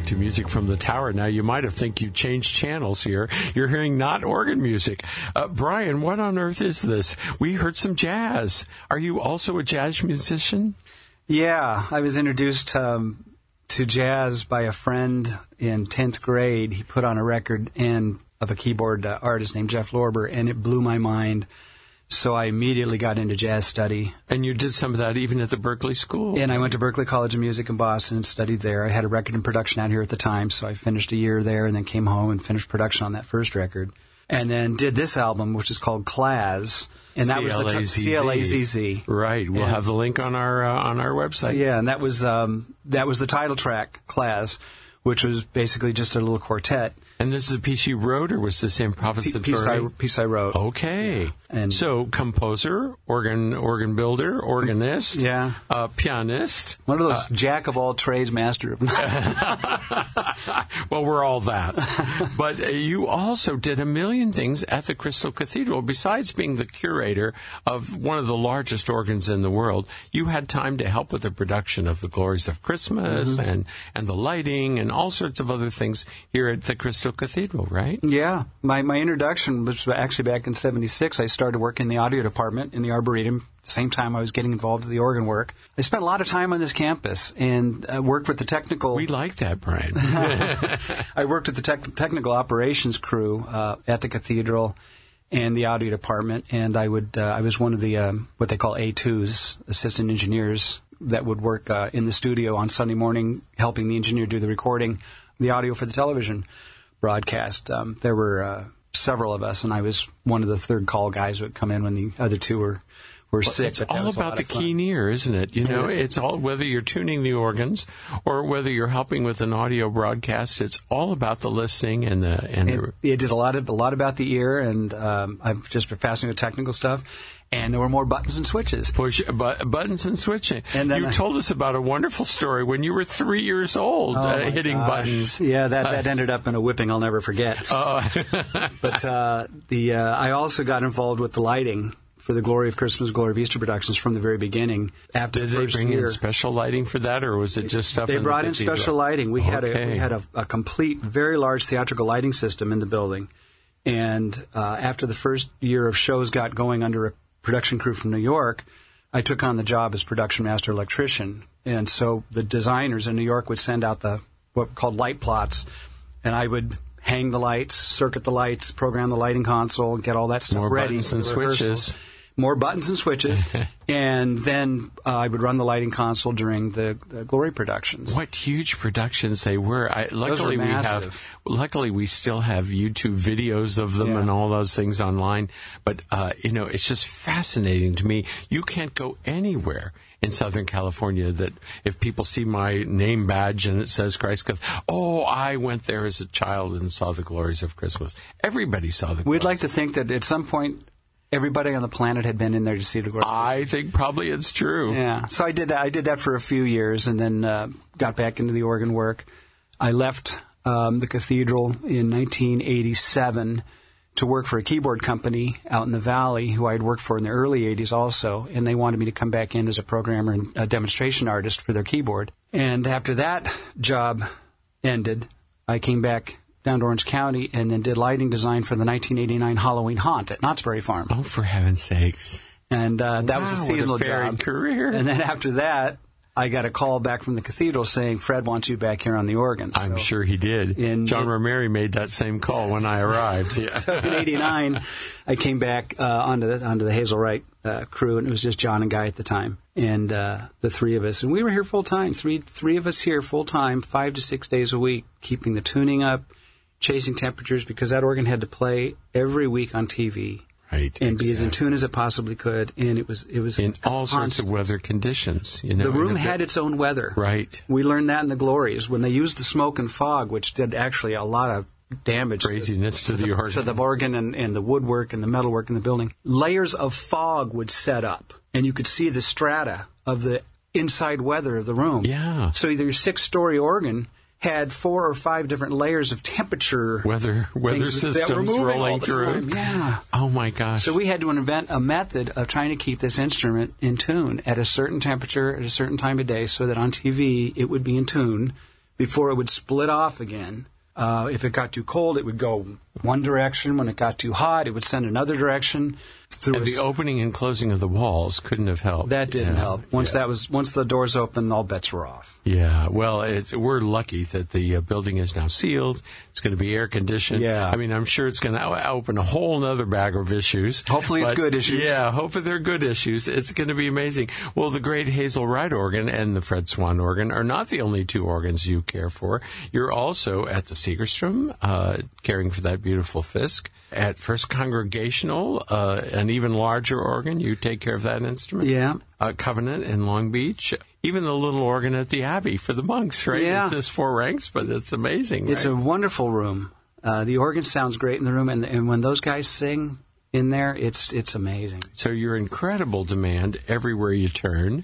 [SPEAKER 2] to Music from the Tower. Now, you might have think you changed channels here. You're hearing not organ music. Uh, Brian, what on earth is this? We heard some jazz. Are you also a jazz musician?
[SPEAKER 3] Yeah, I was introduced um, to jazz by a friend in tenth grade. He put on a record and of a keyboard uh, artist named Jeff Lorber, and it blew my mind. So I immediately got into jazz study.
[SPEAKER 2] And you did some of that even at the Berklee School?
[SPEAKER 3] And I went to Berklee College of Music in Boston and studied there. I had a record in production out here at the time, so I finished a year there and then came home and finished production on that first record. And then did this album, which is called Claz. And that was the C L A Z Z.
[SPEAKER 2] Right. We'll and, have the link on our uh, on our website.
[SPEAKER 3] Yeah, and that was um, that was the title track, Claz, which was basically just a little quartet.
[SPEAKER 2] And this is a piece you wrote, or was this improvisatory?
[SPEAKER 3] Piece I, piece I wrote.
[SPEAKER 2] Okay.
[SPEAKER 3] Yeah. And
[SPEAKER 2] so, composer, organ organ builder, organist,
[SPEAKER 3] yeah,
[SPEAKER 2] uh, pianist.
[SPEAKER 3] One of those
[SPEAKER 2] uh,
[SPEAKER 3] jack of all trades, master of none.
[SPEAKER 2] Well, we're all that. But uh, you also did a million things at the Crystal Cathedral. Besides being the curator of one of the largest organs in the world, you had time to help with the production of the Glories of Christmas mm-hmm. and, and the lighting and all sorts of other things here at the Crystal Cathedral, right?
[SPEAKER 3] Yeah. My my introduction was actually back in seventy-six. I started working in the audio department in the Arboretum. The same time I was getting involved with the organ work. I spent a lot of time on this campus and uh, worked with the technical...
[SPEAKER 2] We like that, Brian.
[SPEAKER 3] I worked with the tech- technical operations crew uh, at the cathedral and the audio department, and I would uh, I was one of the um, what they call A twos, assistant engineers, that would work uh, in the studio on Sunday morning, helping the engineer do the recording, the audio for the television broadcast. Um, there were uh, several of us, and I was one of the third call guys who would come in when the other two were, were
[SPEAKER 2] well,
[SPEAKER 3] sick.
[SPEAKER 2] It's all about the keen ear, isn't it? You know,
[SPEAKER 3] yeah.
[SPEAKER 2] It's all, whether you're tuning the organs or whether you're helping with an audio broadcast, it's all about the listening and the... And
[SPEAKER 3] it, it is a lot, of, a lot about the ear, and um, I've just been fascinated with technical stuff. And there were more buttons and switches.
[SPEAKER 2] Push bu- buttons and switching. And you
[SPEAKER 3] I,
[SPEAKER 2] told us about a wonderful story when you were three years old,
[SPEAKER 3] oh
[SPEAKER 2] uh, hitting
[SPEAKER 3] gosh.
[SPEAKER 2] buttons.
[SPEAKER 3] Yeah, that, that uh, ended up in a whipping I'll never forget.
[SPEAKER 2] Oh.
[SPEAKER 3] But uh, the uh, I also got involved with the lighting for the Glory of Christmas, Glory of Easter productions from the very beginning. After
[SPEAKER 2] Did
[SPEAKER 3] the first
[SPEAKER 2] they bring
[SPEAKER 3] year,
[SPEAKER 2] in special lighting for that, or was it just stuff?
[SPEAKER 3] They
[SPEAKER 2] in
[SPEAKER 3] brought
[SPEAKER 2] the
[SPEAKER 3] in special lighting. We
[SPEAKER 2] okay.
[SPEAKER 3] had a we had a, a complete, very large theatrical lighting system in the building. And uh, after the first year of shows got going under a production crew from New York, I took on the job as production master electrician. And so the designers in New York would send out the what were called light plots, and I would hang the lights, circuit the lights, program the lighting console, get all that stuff
[SPEAKER 2] More
[SPEAKER 3] ready.
[SPEAKER 2] More buttons and switches.
[SPEAKER 3] More buttons and switches. And then uh, I would run the lighting console during the, the Glory productions.
[SPEAKER 2] What huge productions they were. I, luckily,
[SPEAKER 3] were
[SPEAKER 2] we have. Luckily, we still have YouTube videos of them yeah. and all those things online. But, uh, you know, it's just fascinating to me. You can't go anywhere in Southern California that if people see my name badge and it says Christ Cathedral, oh, I went there as a child and saw the Glories of Christmas. Everybody saw the Glories.
[SPEAKER 3] We'd like to think that at some point everybody on the planet had been in there to see the Glory.
[SPEAKER 2] I think probably it's true.
[SPEAKER 3] Yeah. So I did that. I did that for a few years and then uh, got back into the organ work. I left um, the cathedral in nineteen eighty-seven to work for a keyboard company out in the Valley who I had worked for in the early eighties also, and they wanted me to come back in as a programmer and a demonstration artist for their keyboard. And after that job ended, I came back down to Orange County and then did lighting design for the nineteen eighty-nine Halloween Haunt at Knott's Berry Farm.
[SPEAKER 2] Oh, for heaven's sakes.
[SPEAKER 3] And uh, that
[SPEAKER 2] wow,
[SPEAKER 3] was a seasonal
[SPEAKER 2] what a
[SPEAKER 3] job.
[SPEAKER 2] career.
[SPEAKER 3] And then after that, I got a call back from the cathedral saying, Fred wants you back here on the organ. So
[SPEAKER 2] I'm sure he did.
[SPEAKER 3] in,
[SPEAKER 2] John Romeri made that same call when I arrived. Yeah.
[SPEAKER 3] So in eighty-nine, I came back uh, onto, the, onto the Hazel Wright uh, crew, and it was just John and Guy at the time. And uh, the three of us. And we were here full time, three, three of us here full time, five to six days a week, keeping the tuning up, chasing temperatures, because that organ had to play every week on T V.
[SPEAKER 2] Right,
[SPEAKER 3] and
[SPEAKER 2] exactly.
[SPEAKER 3] be as in tune as it possibly could, and it was it was
[SPEAKER 2] in all
[SPEAKER 3] constant.
[SPEAKER 2] sorts of weather conditions. You know,
[SPEAKER 3] the room had its own weather.
[SPEAKER 2] Right.
[SPEAKER 3] We learned that in the Glories when they used the smoke and fog, which did actually a lot of damage,
[SPEAKER 2] craziness to, to,
[SPEAKER 3] to
[SPEAKER 2] the,
[SPEAKER 3] the
[SPEAKER 2] organ,
[SPEAKER 3] to the organ and, and the woodwork and the metalwork in the building. Layers of fog would set up, and you could see the strata of the inside weather of the room.
[SPEAKER 2] Yeah.
[SPEAKER 3] So either your six-story organ had four or five different layers of temperature
[SPEAKER 2] weather weather systems rolling through.
[SPEAKER 3] Yeah.
[SPEAKER 2] Oh my gosh.
[SPEAKER 3] So we had to invent a method of trying to keep this instrument in tune at a certain temperature at a certain time of day, so that on T V it would be in tune before it would split off again. Uh, if it got too cold, it would go one direction. When it got too hot, it would send another direction. Through
[SPEAKER 2] and the opening and closing of the walls couldn't have helped.
[SPEAKER 3] That didn't
[SPEAKER 2] yeah.
[SPEAKER 3] help. Once
[SPEAKER 2] yeah.
[SPEAKER 3] that was, once the doors opened, all bets were off.
[SPEAKER 2] Yeah, well, it, we're lucky that the uh, building is now sealed. It's going to be air conditioned.
[SPEAKER 3] Yeah.
[SPEAKER 2] I mean, I'm sure it's going to open a whole other bag of issues.
[SPEAKER 3] Hopefully
[SPEAKER 2] but,
[SPEAKER 3] it's good issues.
[SPEAKER 2] Yeah, hopefully they're good issues. It's going to be amazing. Well, the great Hazel Wright organ and the Fred Swan organ are not the only two organs you care for. You're also at the Segerstrom, uh, caring for that beautiful Fisk. At First Congregational, uh, an even larger organ, you take care of that instrument.
[SPEAKER 3] Yeah.
[SPEAKER 2] Uh, Covenant in Long Beach. Even the little organ at the Abbey for the monks, right?
[SPEAKER 3] Yeah.
[SPEAKER 2] It's just four ranks, but it's amazing,
[SPEAKER 3] It's
[SPEAKER 2] right?
[SPEAKER 3] a wonderful room. Uh, the organ sounds great in the room, and, and when those guys sing in there, it's it's amazing.
[SPEAKER 2] So you're incredible demand everywhere you turn.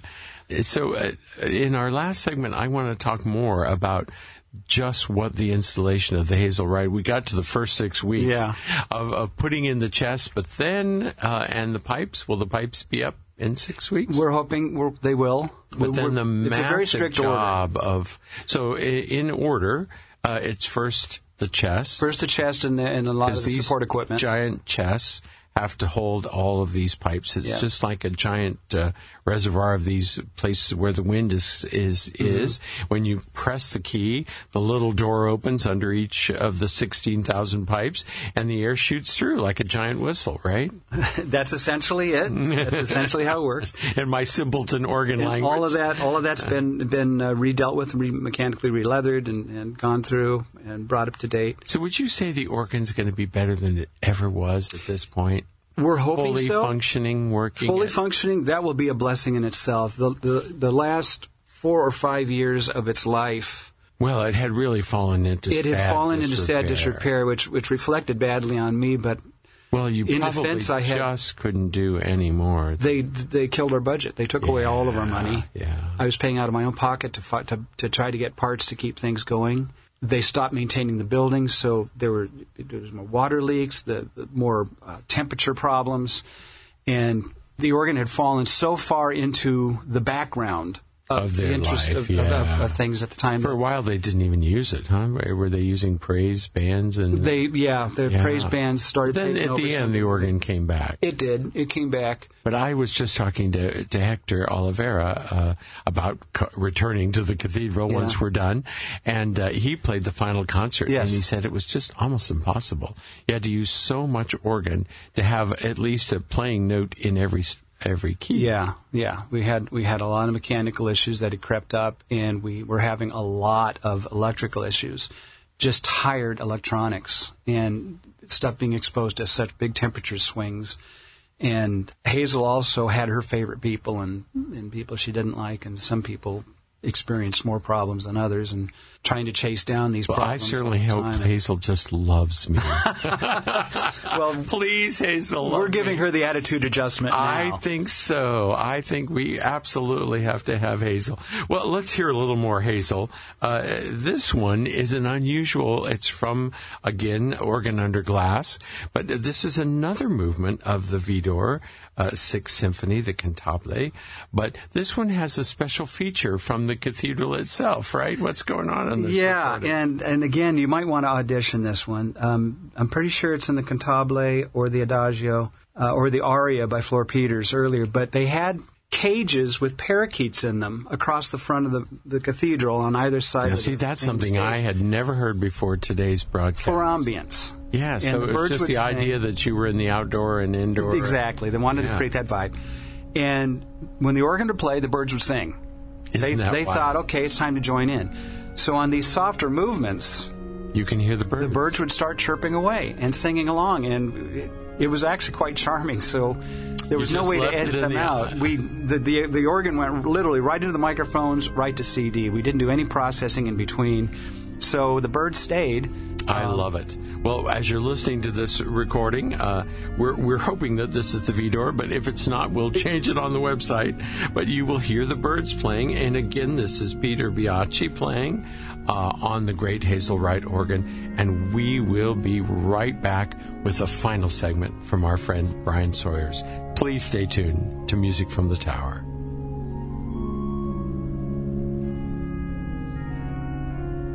[SPEAKER 2] So uh, in our last segment, I want to talk more about just what the installation of the Hazel Wright. We got to the first six weeks
[SPEAKER 3] Yeah.
[SPEAKER 2] of, of putting in the chest, but then, uh, and the pipes, will the pipes be up in six weeks?
[SPEAKER 3] We're hoping we're, they will.
[SPEAKER 2] But
[SPEAKER 3] We're-
[SPEAKER 2] then the
[SPEAKER 3] it's
[SPEAKER 2] massive
[SPEAKER 3] a very strict order.
[SPEAKER 2] job of, so i- in order, uh, it's first the chest.
[SPEAKER 3] First the chest and, the, and a lot of
[SPEAKER 2] Because
[SPEAKER 3] the
[SPEAKER 2] these
[SPEAKER 3] support equipment.
[SPEAKER 2] giant chests have to hold all of these pipes. It's
[SPEAKER 3] Yeah.
[SPEAKER 2] just like a giant uh, reservoir of these places where the wind is is
[SPEAKER 3] Mm-hmm.
[SPEAKER 2] is. When you press the key, the little door opens under each of the sixteen thousand pipes, and the air shoots through like a giant whistle, right?
[SPEAKER 3] That's essentially it. That's essentially how it works.
[SPEAKER 2] In my simpleton organ
[SPEAKER 3] And
[SPEAKER 2] language.
[SPEAKER 3] all of that, all of that's been been uh, redealt with, re- mechanically releathered, and, and gone through and brought up to date.
[SPEAKER 2] So would you say the organ's going to be better than it ever was at this point?
[SPEAKER 3] We're hoping
[SPEAKER 2] Fully
[SPEAKER 3] so.
[SPEAKER 2] functioning, working.
[SPEAKER 3] Fully
[SPEAKER 2] at-
[SPEAKER 3] functioning, that will be a blessing in itself. The, the the last four or five years of its life,
[SPEAKER 2] Well, it had really fallen into
[SPEAKER 3] it had
[SPEAKER 2] sad
[SPEAKER 3] fallen into sad
[SPEAKER 2] disrepair.
[SPEAKER 3] disrepair, which which reflected badly on me. But
[SPEAKER 2] Well, you
[SPEAKER 3] In
[SPEAKER 2] probably
[SPEAKER 3] defense, I had-
[SPEAKER 2] just couldn't do any more.
[SPEAKER 3] they they killed our budget. They took away all of our money.
[SPEAKER 2] Yeah.
[SPEAKER 3] I was paying out of my own pocket to fi- to to try to get parts to keep things going. They stopped maintaining the building, so there were there was more water leaks, the, the more uh, temperature problems, and the organ had fallen so far into the background of,
[SPEAKER 2] Of
[SPEAKER 3] the
[SPEAKER 2] their
[SPEAKER 3] interest
[SPEAKER 2] life,
[SPEAKER 3] of,
[SPEAKER 2] yeah.
[SPEAKER 3] of, of, of things at the time.
[SPEAKER 2] For a while, they didn't even use it, huh? Were they using praise bands and?
[SPEAKER 3] They yeah, the
[SPEAKER 2] Yeah.
[SPEAKER 3] praise bands started.
[SPEAKER 2] Then
[SPEAKER 3] taking
[SPEAKER 2] at
[SPEAKER 3] over
[SPEAKER 2] the
[SPEAKER 3] some-
[SPEAKER 2] end, the organ came back.
[SPEAKER 3] It did. It came back.
[SPEAKER 2] But I was just talking to, to Hector Oliveira uh, about co- returning to the cathedral
[SPEAKER 3] Yeah.
[SPEAKER 2] once we're done, and uh, he played the final concert,
[SPEAKER 3] Yes.
[SPEAKER 2] and he said it was just almost impossible. You had to use so much organ to have at least a playing note in every s- every key.
[SPEAKER 3] Yeah, yeah. We had we had a lot of mechanical issues that had crept up, and we were having a lot of electrical issues. Just tired electronics and stuff being exposed to such big temperature swings. And Hazel also had her favorite people and, and people she didn't like, and some people experienced more problems than others, and trying to chase down these
[SPEAKER 2] Well, I
[SPEAKER 3] problems.
[SPEAKER 2] certainly
[SPEAKER 3] all
[SPEAKER 2] hope
[SPEAKER 3] the time.
[SPEAKER 2] Hazel just loves me.
[SPEAKER 3] Well,
[SPEAKER 2] Please, Hazel. love
[SPEAKER 3] we're giving
[SPEAKER 2] me.
[SPEAKER 3] her the attitude adjustment
[SPEAKER 2] I
[SPEAKER 3] now.
[SPEAKER 2] think so. I think we absolutely have to have Hazel. Well, let's hear a little more Hazel. Uh, this one is an unusual, it's from, again, Organ Under Glass, but this is another movement of the Vidor uh, Sixth Symphony, the Cantabile, but this one has a special feature from the cathedral itself, right? What's going on in this
[SPEAKER 3] Yeah,
[SPEAKER 2] recording?
[SPEAKER 3] and and again, you might want to audition this one. Um, I'm pretty sure it's in the Cantabile or the Adagio uh, or the Aria by Flor Peters earlier, but they had cages with parakeets in them across the front of the, the cathedral on either side.
[SPEAKER 2] Now,
[SPEAKER 3] of
[SPEAKER 2] see,
[SPEAKER 3] the
[SPEAKER 2] that's
[SPEAKER 3] main
[SPEAKER 2] something I
[SPEAKER 3] stage
[SPEAKER 2] had never heard before today's broadcast.
[SPEAKER 3] for ambience.
[SPEAKER 2] Yeah, so
[SPEAKER 3] the
[SPEAKER 2] it was
[SPEAKER 3] birds
[SPEAKER 2] just
[SPEAKER 3] would
[SPEAKER 2] the
[SPEAKER 3] sing.
[SPEAKER 2] idea that you were in the outdoor and indoor.
[SPEAKER 3] Exactly, they wanted
[SPEAKER 2] Yeah.
[SPEAKER 3] to create that vibe. And when the organ would play, the birds would sing.
[SPEAKER 2] Isn't
[SPEAKER 3] they
[SPEAKER 2] that
[SPEAKER 3] they
[SPEAKER 2] wild?
[SPEAKER 3] thought, okay, it's time to join in. So on these softer movements,
[SPEAKER 2] You can hear the birds.
[SPEAKER 3] the birds would start chirping away and singing along, and it, it was actually quite charming. So there was no
[SPEAKER 2] just
[SPEAKER 3] way to
[SPEAKER 2] left it
[SPEAKER 3] edit
[SPEAKER 2] in
[SPEAKER 3] them
[SPEAKER 2] the-
[SPEAKER 3] out. We the, the the organ went literally right into the microphones, right to C D. We didn't do any processing in between. So the birds stayed.
[SPEAKER 2] I
[SPEAKER 3] Um,
[SPEAKER 2] love it. Well, as you're listening to this recording, uh, we're we're hoping that this is the Vidor, but if it's not, we'll change it on the website. But you will hear the birds playing, and again, this is Peter Biacci playing uh, on the great Hazel Wright organ, and we will be right back with the final segment from our friend Brian Sawyers. Please stay tuned to Music from the Tower.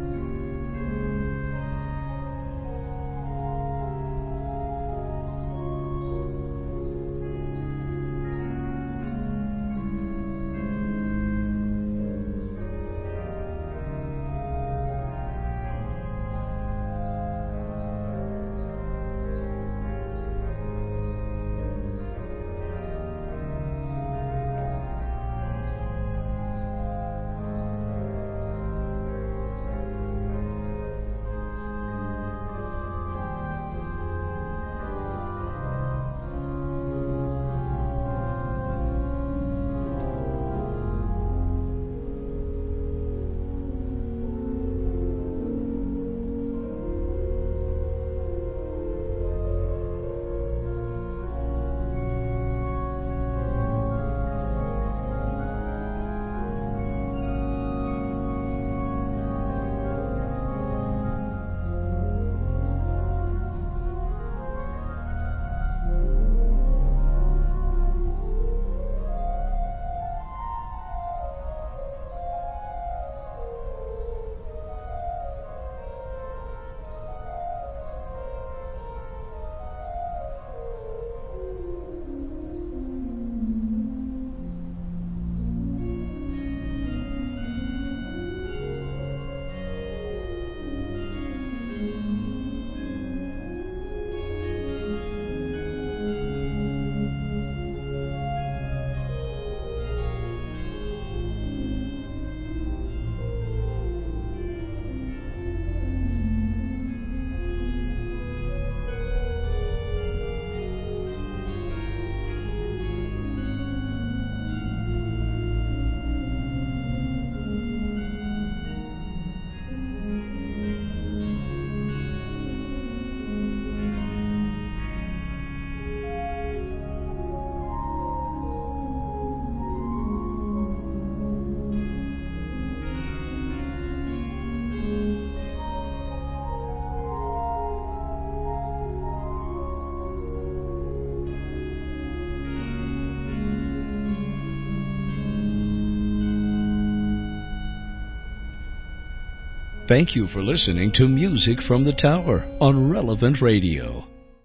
[SPEAKER 1] Thank you for listening to Music from the Tower on Relevant Radio.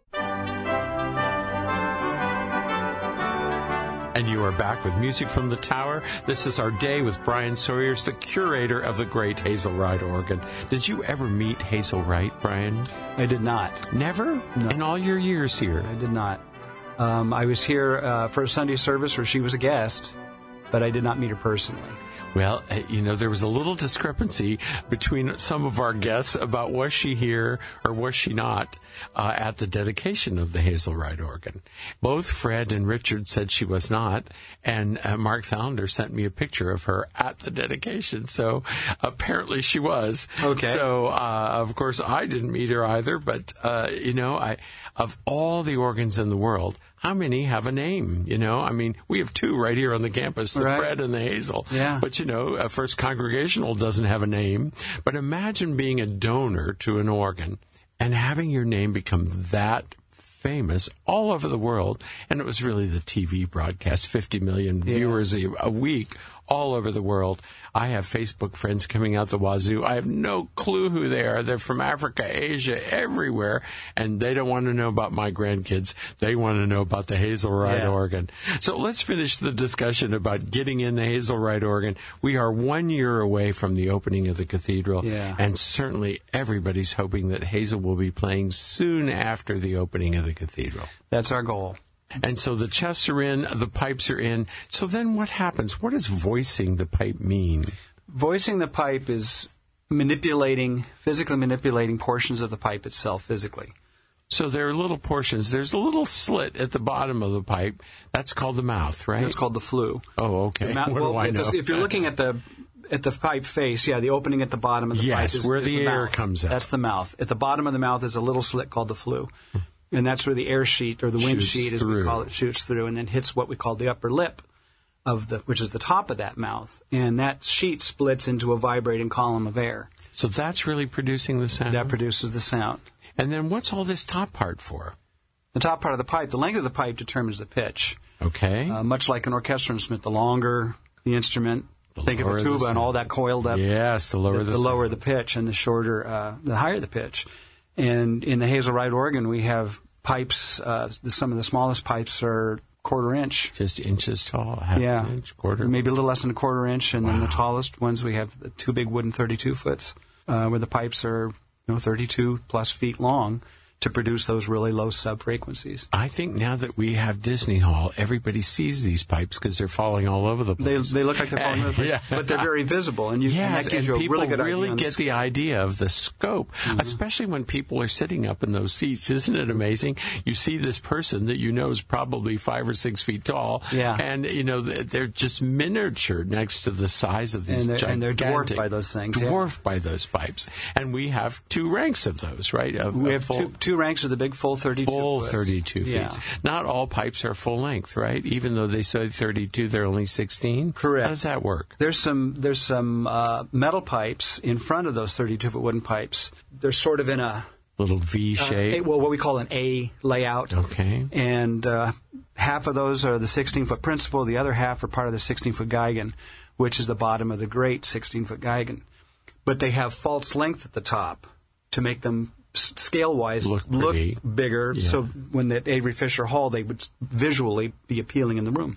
[SPEAKER 2] And you are back with Music from the Tower. This is our day with Brian Sawyers, the curator of the great Hazel Wright organ. Did you ever meet Hazel Wright, Brian?
[SPEAKER 3] I did not.
[SPEAKER 2] Never?
[SPEAKER 3] No.
[SPEAKER 2] In all your years here?
[SPEAKER 3] I did not. Um, I was here uh, for a Sunday service where she was a guest, but I did not meet her personally.
[SPEAKER 2] Well, you know, there was a little discrepancy between some of our guests about was she here or was she not uh, at the dedication of the Hazel Wright organ. Both Fred and Richard said she was not, and uh, Mark Thalander sent me a picture of her at the dedication, so apparently she was.
[SPEAKER 3] Okay.
[SPEAKER 2] So, uh, of course, I didn't meet her either, but, uh, you know, I of all the organs in the world, how many have a name, you know? I mean, we have two right here on the campus, the
[SPEAKER 3] right.
[SPEAKER 2] Fred and the Hazel.
[SPEAKER 3] Yeah.
[SPEAKER 2] But, you know, uh, First Congregational doesn't have a name. But imagine being a donor to an organ and having your name become that famous all over the world. And it was really the T V broadcast, fifty million
[SPEAKER 3] yeah.
[SPEAKER 2] viewers a, a week all over the world. I have Facebook friends coming out the wazoo. I have no clue who they are. They're from Africa, Asia, everywhere, and they don't want to know about my grandkids. They want to know about the Hazel Wright
[SPEAKER 3] yeah.
[SPEAKER 2] organ. So let's finish the discussion about getting in the Hazel Wright organ. We are one year away from the opening of the cathedral,
[SPEAKER 3] yeah.
[SPEAKER 2] and certainly everybody's hoping that Hazel will be playing soon after the opening of the cathedral.
[SPEAKER 3] That's our goal.
[SPEAKER 2] And so the chests are in, the pipes are in. So then what happens? What does voicing the pipe mean?
[SPEAKER 3] Voicing the pipe is manipulating, physically manipulating portions of the pipe itself physically.
[SPEAKER 2] So there are little portions. There's a little slit at the bottom of the pipe. That's called the mouth, right?
[SPEAKER 3] That's called the flue.
[SPEAKER 2] Oh, okay.
[SPEAKER 3] The mouth,
[SPEAKER 2] what
[SPEAKER 3] well,
[SPEAKER 2] do I know?
[SPEAKER 3] If you're looking at the at the pipe face, yeah, the opening at the bottom of the
[SPEAKER 2] yes,
[SPEAKER 3] pipe is,
[SPEAKER 2] where
[SPEAKER 3] is
[SPEAKER 2] the,
[SPEAKER 3] the
[SPEAKER 2] air
[SPEAKER 3] mouth.
[SPEAKER 2] comes out.
[SPEAKER 3] That's the mouth. At the bottom of the mouth is a little slit called the flue. And that's where the air sheet, or the wind
[SPEAKER 2] Shoots
[SPEAKER 3] sheet, as
[SPEAKER 2] through.
[SPEAKER 3] we call it, shoots through and then hits what we call the upper lip, of the, which is the top of that mouth. And that sheet splits into a vibrating column of air.
[SPEAKER 2] So that's really producing the sound?
[SPEAKER 3] That produces the sound.
[SPEAKER 2] And then what's all this top part for?
[SPEAKER 3] The top part of the pipe, the length of the pipe determines the pitch.
[SPEAKER 2] Okay.
[SPEAKER 3] Uh, much like an orchestral instrument, the longer the instrument,
[SPEAKER 2] The
[SPEAKER 3] think of
[SPEAKER 2] lower
[SPEAKER 3] a
[SPEAKER 2] the
[SPEAKER 3] tuba and
[SPEAKER 2] sound.
[SPEAKER 3] all that coiled up.
[SPEAKER 2] Yes, the lower
[SPEAKER 3] the,
[SPEAKER 2] the,
[SPEAKER 3] the lower
[SPEAKER 2] sound.
[SPEAKER 3] the pitch, and the shorter, uh, the higher the pitch. And in the Hazel Wright organ, we have pipes. Uh, the, some of the smallest pipes are quarter inch.
[SPEAKER 2] Just inches tall, half
[SPEAKER 3] yeah,
[SPEAKER 2] an inch, quarter.
[SPEAKER 3] maybe a little less than a quarter inch, and
[SPEAKER 2] Wow.
[SPEAKER 3] then the tallest ones we have the two big wooden thirty-two foots, uh, where the pipes are you know thirty-two plus feet long to produce those really low sub frequencies.
[SPEAKER 2] I think now that we have Disney Hall, everybody sees these pipes because they're falling all over the
[SPEAKER 3] They
[SPEAKER 2] place.
[SPEAKER 3] they look like they're falling over the place,
[SPEAKER 2] Yeah.
[SPEAKER 3] but they're very visible, and, you,
[SPEAKER 2] Yes,
[SPEAKER 3] and that gives
[SPEAKER 2] and
[SPEAKER 3] you a
[SPEAKER 2] people
[SPEAKER 3] really good idea
[SPEAKER 2] really
[SPEAKER 3] on the
[SPEAKER 2] get the idea of the scope,
[SPEAKER 3] Mm-hmm.
[SPEAKER 2] especially when people are sitting up in those seats. Isn't it amazing? You see this person that you know is probably five or six feet tall,
[SPEAKER 3] Yeah.
[SPEAKER 2] and you know they're just miniature next to the size of these
[SPEAKER 3] And they're-
[SPEAKER 2] gigantic,
[SPEAKER 3] and they're dwarfed by those things, yeah.
[SPEAKER 2] dwarfed by those pipes. And we have two ranks of those, right? Of,
[SPEAKER 3] We
[SPEAKER 2] of
[SPEAKER 3] have
[SPEAKER 2] full,
[SPEAKER 3] two, two ranks of the big full thirty-two
[SPEAKER 2] full
[SPEAKER 3] foots.
[SPEAKER 2] thirty-two
[SPEAKER 3] Yeah.
[SPEAKER 2] feet. Not all pipes are full length, right? Even though they say thirty-two, they're only sixteen.
[SPEAKER 3] Correct.
[SPEAKER 2] How does that work?
[SPEAKER 3] There's some there's some uh, metal pipes in front of those thirty-two foot wooden pipes. They're sort of in a
[SPEAKER 2] Little V
[SPEAKER 3] uh,
[SPEAKER 2] shape.
[SPEAKER 3] a- well, what we call an A layout.
[SPEAKER 2] Okay.
[SPEAKER 3] And uh, half of those are the sixteen foot principal. The other half are part of the sixteen foot Geigen, which is the bottom of the great sixteen foot Geigen. But they have false length at the top to make them s- scale-wise
[SPEAKER 2] Look pretty.
[SPEAKER 3] bigger.
[SPEAKER 2] Yeah.
[SPEAKER 3] So when at Avery Fisher Hall, they would visually be appealing in the room.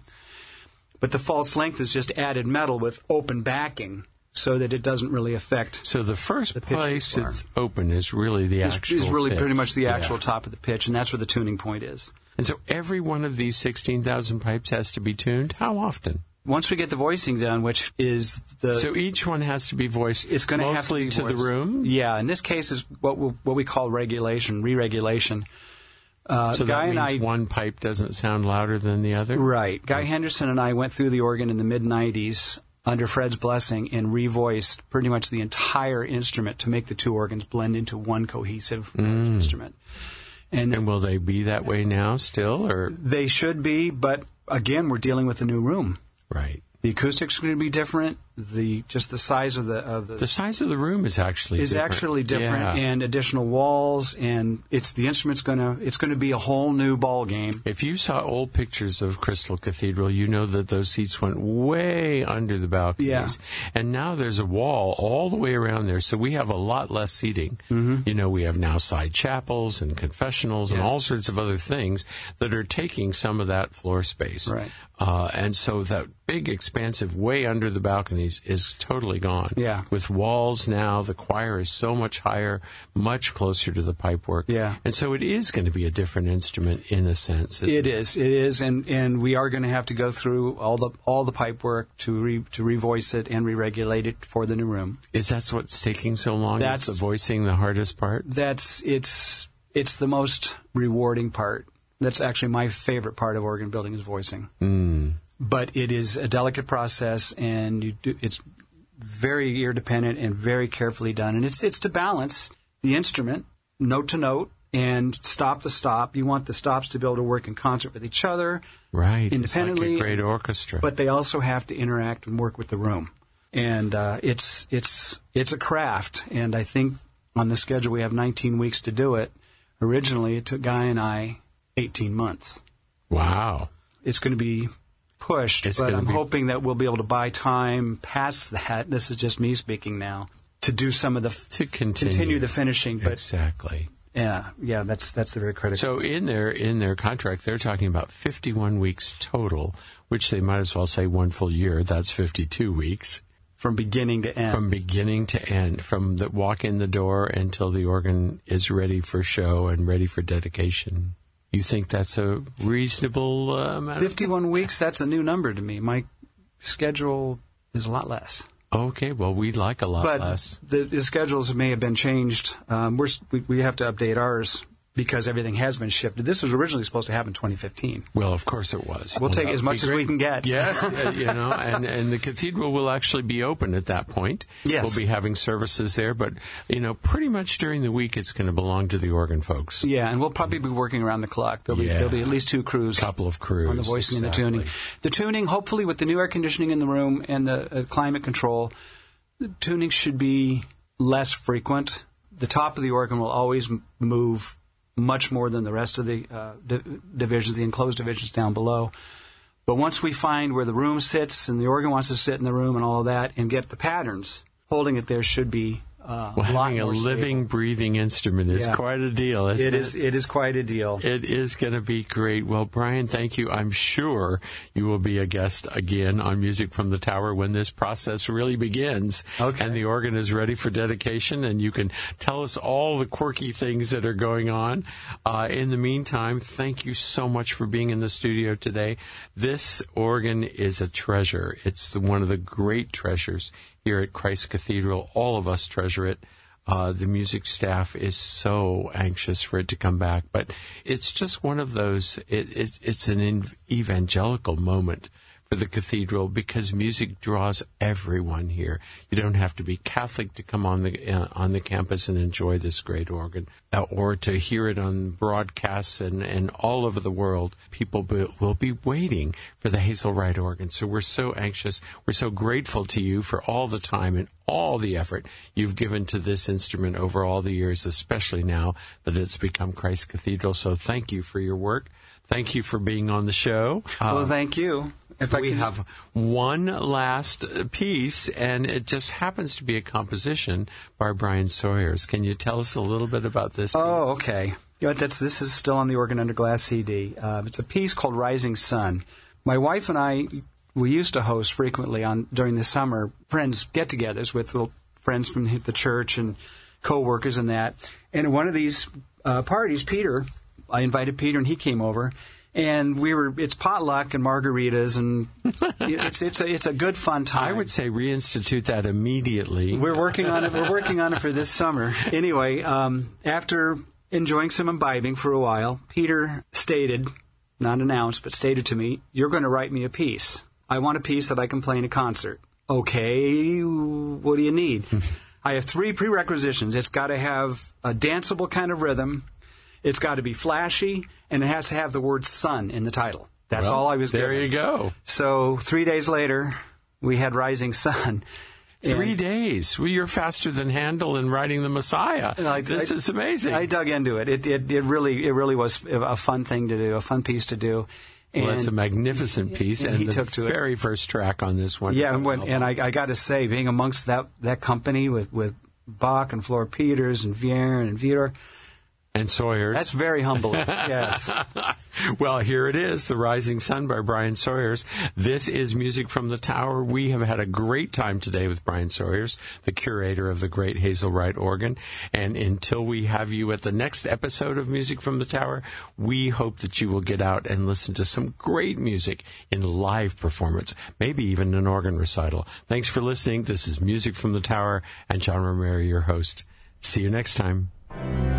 [SPEAKER 3] But the false length is just added metal with open backing, so that it doesn't really affect.
[SPEAKER 2] So the first
[SPEAKER 3] The pitch
[SPEAKER 2] place
[SPEAKER 3] too far.
[SPEAKER 2] it's open is really the
[SPEAKER 3] Is,
[SPEAKER 2] actual
[SPEAKER 3] is really
[SPEAKER 2] pitch.
[SPEAKER 3] pretty much the actual
[SPEAKER 2] Yeah.
[SPEAKER 3] top of the pitch, and that's where the tuning point is.
[SPEAKER 2] And so every one of these sixteen thousand pipes has to be tuned? How often?
[SPEAKER 3] Once we get the voicing done, which is the
[SPEAKER 2] So each one has to be voiced
[SPEAKER 3] it's going to have to
[SPEAKER 2] mostly
[SPEAKER 3] be
[SPEAKER 2] to the
[SPEAKER 3] voiced.
[SPEAKER 2] room?
[SPEAKER 3] Yeah, in this case is what we, what we call regulation, re-regulation. Uh,
[SPEAKER 2] So
[SPEAKER 3] Guy
[SPEAKER 2] that
[SPEAKER 3] and
[SPEAKER 2] means
[SPEAKER 3] I,
[SPEAKER 2] one pipe doesn't sound louder than the other?
[SPEAKER 3] right? Guy Henderson and I went through the organ in the mid nineties under Fred's blessing and revoiced pretty much the entire instrument to make the two organs blend into one cohesive
[SPEAKER 2] Mm.
[SPEAKER 3] instrument. And,
[SPEAKER 2] And will they be that way now still? or
[SPEAKER 3] they should be, but again, we're dealing with a new room.
[SPEAKER 2] Right.
[SPEAKER 3] The acoustics are going to be different. the just the size of the of the
[SPEAKER 2] the size of the room is actually
[SPEAKER 3] is
[SPEAKER 2] different.
[SPEAKER 3] actually different,
[SPEAKER 2] Yeah.
[SPEAKER 3] and additional walls, and it's the instrument's gonna it's gonna be a whole new ball game.
[SPEAKER 2] If you saw old pictures of Crystal Cathedral, you know that those seats went way under the balconies.
[SPEAKER 3] Yeah.
[SPEAKER 2] And now there's a wall all the way around there, so we have a lot less seating. Mm-hmm. You know, we have now side chapels and confessionals and
[SPEAKER 3] Yeah.
[SPEAKER 2] all sorts of other things that are taking some of that floor space.
[SPEAKER 3] Right.
[SPEAKER 2] Uh, and so that big, expansive, way under the balconies is totally gone.
[SPEAKER 3] Yeah.
[SPEAKER 2] With walls now, the choir is so much higher, much closer to the pipework.
[SPEAKER 3] Yeah.
[SPEAKER 2] And so it is going to be a different instrument in a sense. isn't
[SPEAKER 3] It is, it is, and, and we are going to have to go through all the all the pipe work to re, to revoice it and re-regulate it for the new room.
[SPEAKER 2] Is that what's taking so long?
[SPEAKER 3] That's-
[SPEAKER 2] Is the voicing the hardest part?
[SPEAKER 3] That's it's it's the most rewarding part. That's actually my favorite part of organ building is voicing.
[SPEAKER 2] Mm.
[SPEAKER 3] But it is a delicate process, and you do, it's very ear dependent and very carefully done. And it's it's to balance the instrument note to note and stop to stop. You want the stops to be able to work in concert with each other,
[SPEAKER 2] Right.
[SPEAKER 3] independently.
[SPEAKER 2] It's like a great orchestra.
[SPEAKER 3] But they also have to interact and work with the room. And uh, it's it's it's a craft. And I think on the schedule we have nineteen weeks to do it. Originally, it took Guy and I eighteen months.
[SPEAKER 2] Wow.
[SPEAKER 3] It's going to be pushed,
[SPEAKER 2] It's
[SPEAKER 3] but
[SPEAKER 2] gonna
[SPEAKER 3] I'm
[SPEAKER 2] be-
[SPEAKER 3] hoping that we'll be able to buy time past that. This is just me speaking now, to do some of the
[SPEAKER 2] To continue.
[SPEAKER 3] continue the finishing. But
[SPEAKER 2] Exactly.
[SPEAKER 3] yeah, yeah, that's that's the very critical.
[SPEAKER 2] So in their in their contract, they're talking about fifty-one weeks total, which they might as well say one full year. That's fifty-two weeks
[SPEAKER 3] from beginning to end.
[SPEAKER 2] from beginning to end, from the walk in the door until the organ is ready for show and ready for dedication. You think that's a reasonable uh, amount? of-
[SPEAKER 3] fifty-one weeks. That's a new number to me. My schedule is a lot less.
[SPEAKER 2] Okay, well, we'd like a lot
[SPEAKER 3] But
[SPEAKER 2] less.
[SPEAKER 3] the, the schedules may have been changed. Um, we're, s- we, we have to update ours because everything has been shifted. This was originally supposed to happen in twenty fifteen.
[SPEAKER 2] Well, of course it was.
[SPEAKER 3] We'll take
[SPEAKER 2] that
[SPEAKER 3] as
[SPEAKER 2] would
[SPEAKER 3] much
[SPEAKER 2] be
[SPEAKER 3] as we
[SPEAKER 2] great.
[SPEAKER 3] can get.
[SPEAKER 2] Yes, uh, you know, and, and the cathedral will actually be open at that point.
[SPEAKER 3] Yes.
[SPEAKER 2] We'll be having services there, but, you know, pretty much during the week it's going to belong to the organ folks.
[SPEAKER 3] Yeah, and we'll probably be working around the clock. There'll be
[SPEAKER 2] Yeah.
[SPEAKER 3] there'll be at least two crews.
[SPEAKER 2] Couple of crews.
[SPEAKER 3] On the voicing
[SPEAKER 2] exactly.
[SPEAKER 3] and the tuning. The tuning, hopefully with the new air conditioning in the room and the uh, climate control, the tuning should be less frequent. The top of the organ will always m- move much more than the rest of the uh, di- divisions, the enclosed divisions down below. But once we find where the room sits and the organ wants to sit in the room and all of that and get the patterns, holding it there should be uh,
[SPEAKER 2] Well,
[SPEAKER 3] a lot
[SPEAKER 2] having a
[SPEAKER 3] more
[SPEAKER 2] living,
[SPEAKER 3] stable.
[SPEAKER 2] breathing instrument is
[SPEAKER 3] Yeah.
[SPEAKER 2] quite a deal, isn't
[SPEAKER 3] It
[SPEAKER 2] it?
[SPEAKER 3] is, it is quite a deal.
[SPEAKER 2] It is going to be great. Well, Brian, thank you. I'm sure you will be a guest again on Music from the Tower when this process really begins.
[SPEAKER 3] Okay.
[SPEAKER 2] And the organ is ready for dedication, and you can tell us all the quirky things that are going on. Uh, in the meantime, thank you so much for being in the studio today. This organ is a treasure. It's the, one of the great treasures here at Christ Cathedral. All of us treasure it. Uh, the music staff is so anxious for it to come back, but it's just one of those, it, it, it's an in- evangelical moment for the cathedral because music draws everyone here. You don't have to be Catholic to come on the uh, on the campus and enjoy this great organ, uh, or to hear it on broadcasts and, and all over the world. People be, will be waiting for the Hazelrite organ. So we're so anxious. We're so grateful to you for all the time and all the effort you've given to this instrument over all the years, especially now that it's become Christ Cathedral. So thank you for your work. Thank you for being on the show.
[SPEAKER 3] Well,
[SPEAKER 2] Uh,
[SPEAKER 3] thank you. If I
[SPEAKER 2] we
[SPEAKER 3] can
[SPEAKER 2] have one last uh, piece, and it just happens to be a composition by Brian Sawyers. Can you tell us a little bit about this piece?
[SPEAKER 3] Oh, okay. Yeah, that's this is still on the Organ Under Glass C D. Uh, it's a piece called Rising Sun. My wife and I, we used to host frequently on during the summer friends get-togethers with little friends from the church and co-workers and that. And at one of these uh, parties, Peter, I invited Peter and he came over. And we were, it's potluck and margaritas, and it's it's a it's a good fun time.
[SPEAKER 2] I would say reinstitute that immediately.
[SPEAKER 3] We're working on it. We're working on it for this summer. Anyway, um, after enjoying some imbibing for a while, Peter stated, not announced, but stated to me, "You're going to write me a piece. I want a piece that I can play in a concert." Okay, what do you need? I have three prerequisitions. It's got to have a danceable kind of rhythm. It's got to be flashy, and it has to have the word sun in the title. That's
[SPEAKER 2] Well,
[SPEAKER 3] all I was
[SPEAKER 2] there
[SPEAKER 3] given.
[SPEAKER 2] you go.
[SPEAKER 3] So three days later, we had Rising Sun.
[SPEAKER 2] Three
[SPEAKER 3] And,
[SPEAKER 2] days. Well, you're faster than Handel in writing the Messiah.
[SPEAKER 3] I,
[SPEAKER 2] this
[SPEAKER 3] I,
[SPEAKER 2] is amazing.
[SPEAKER 3] I dug into it. It, it. it really it really was a fun thing to do, a fun piece to do. And,
[SPEAKER 2] well, it's a magnificent piece, and,
[SPEAKER 3] and he
[SPEAKER 2] the
[SPEAKER 3] took to
[SPEAKER 2] very
[SPEAKER 3] it.
[SPEAKER 2] first track on this one.
[SPEAKER 3] Yeah, and, when, and I, I got to say, being amongst that, that company with, with Bach and Flora Peters and Vierne and Vitor,
[SPEAKER 2] and Sawyers.
[SPEAKER 3] That's very humbling, yes.
[SPEAKER 2] Well, here it is, The Rising Sun by Brian Sawyers. This is Music from the Tower. We have had a great time today with Brian Sawyers, the curator of the great Hazel Wright organ. And until we have you at the next episode of Music from the Tower, we hope that you will get out and listen to some great music in live performance, maybe even an organ recital. Thanks for listening. This is Music from the Tower, and John Romero, your host. See you next time.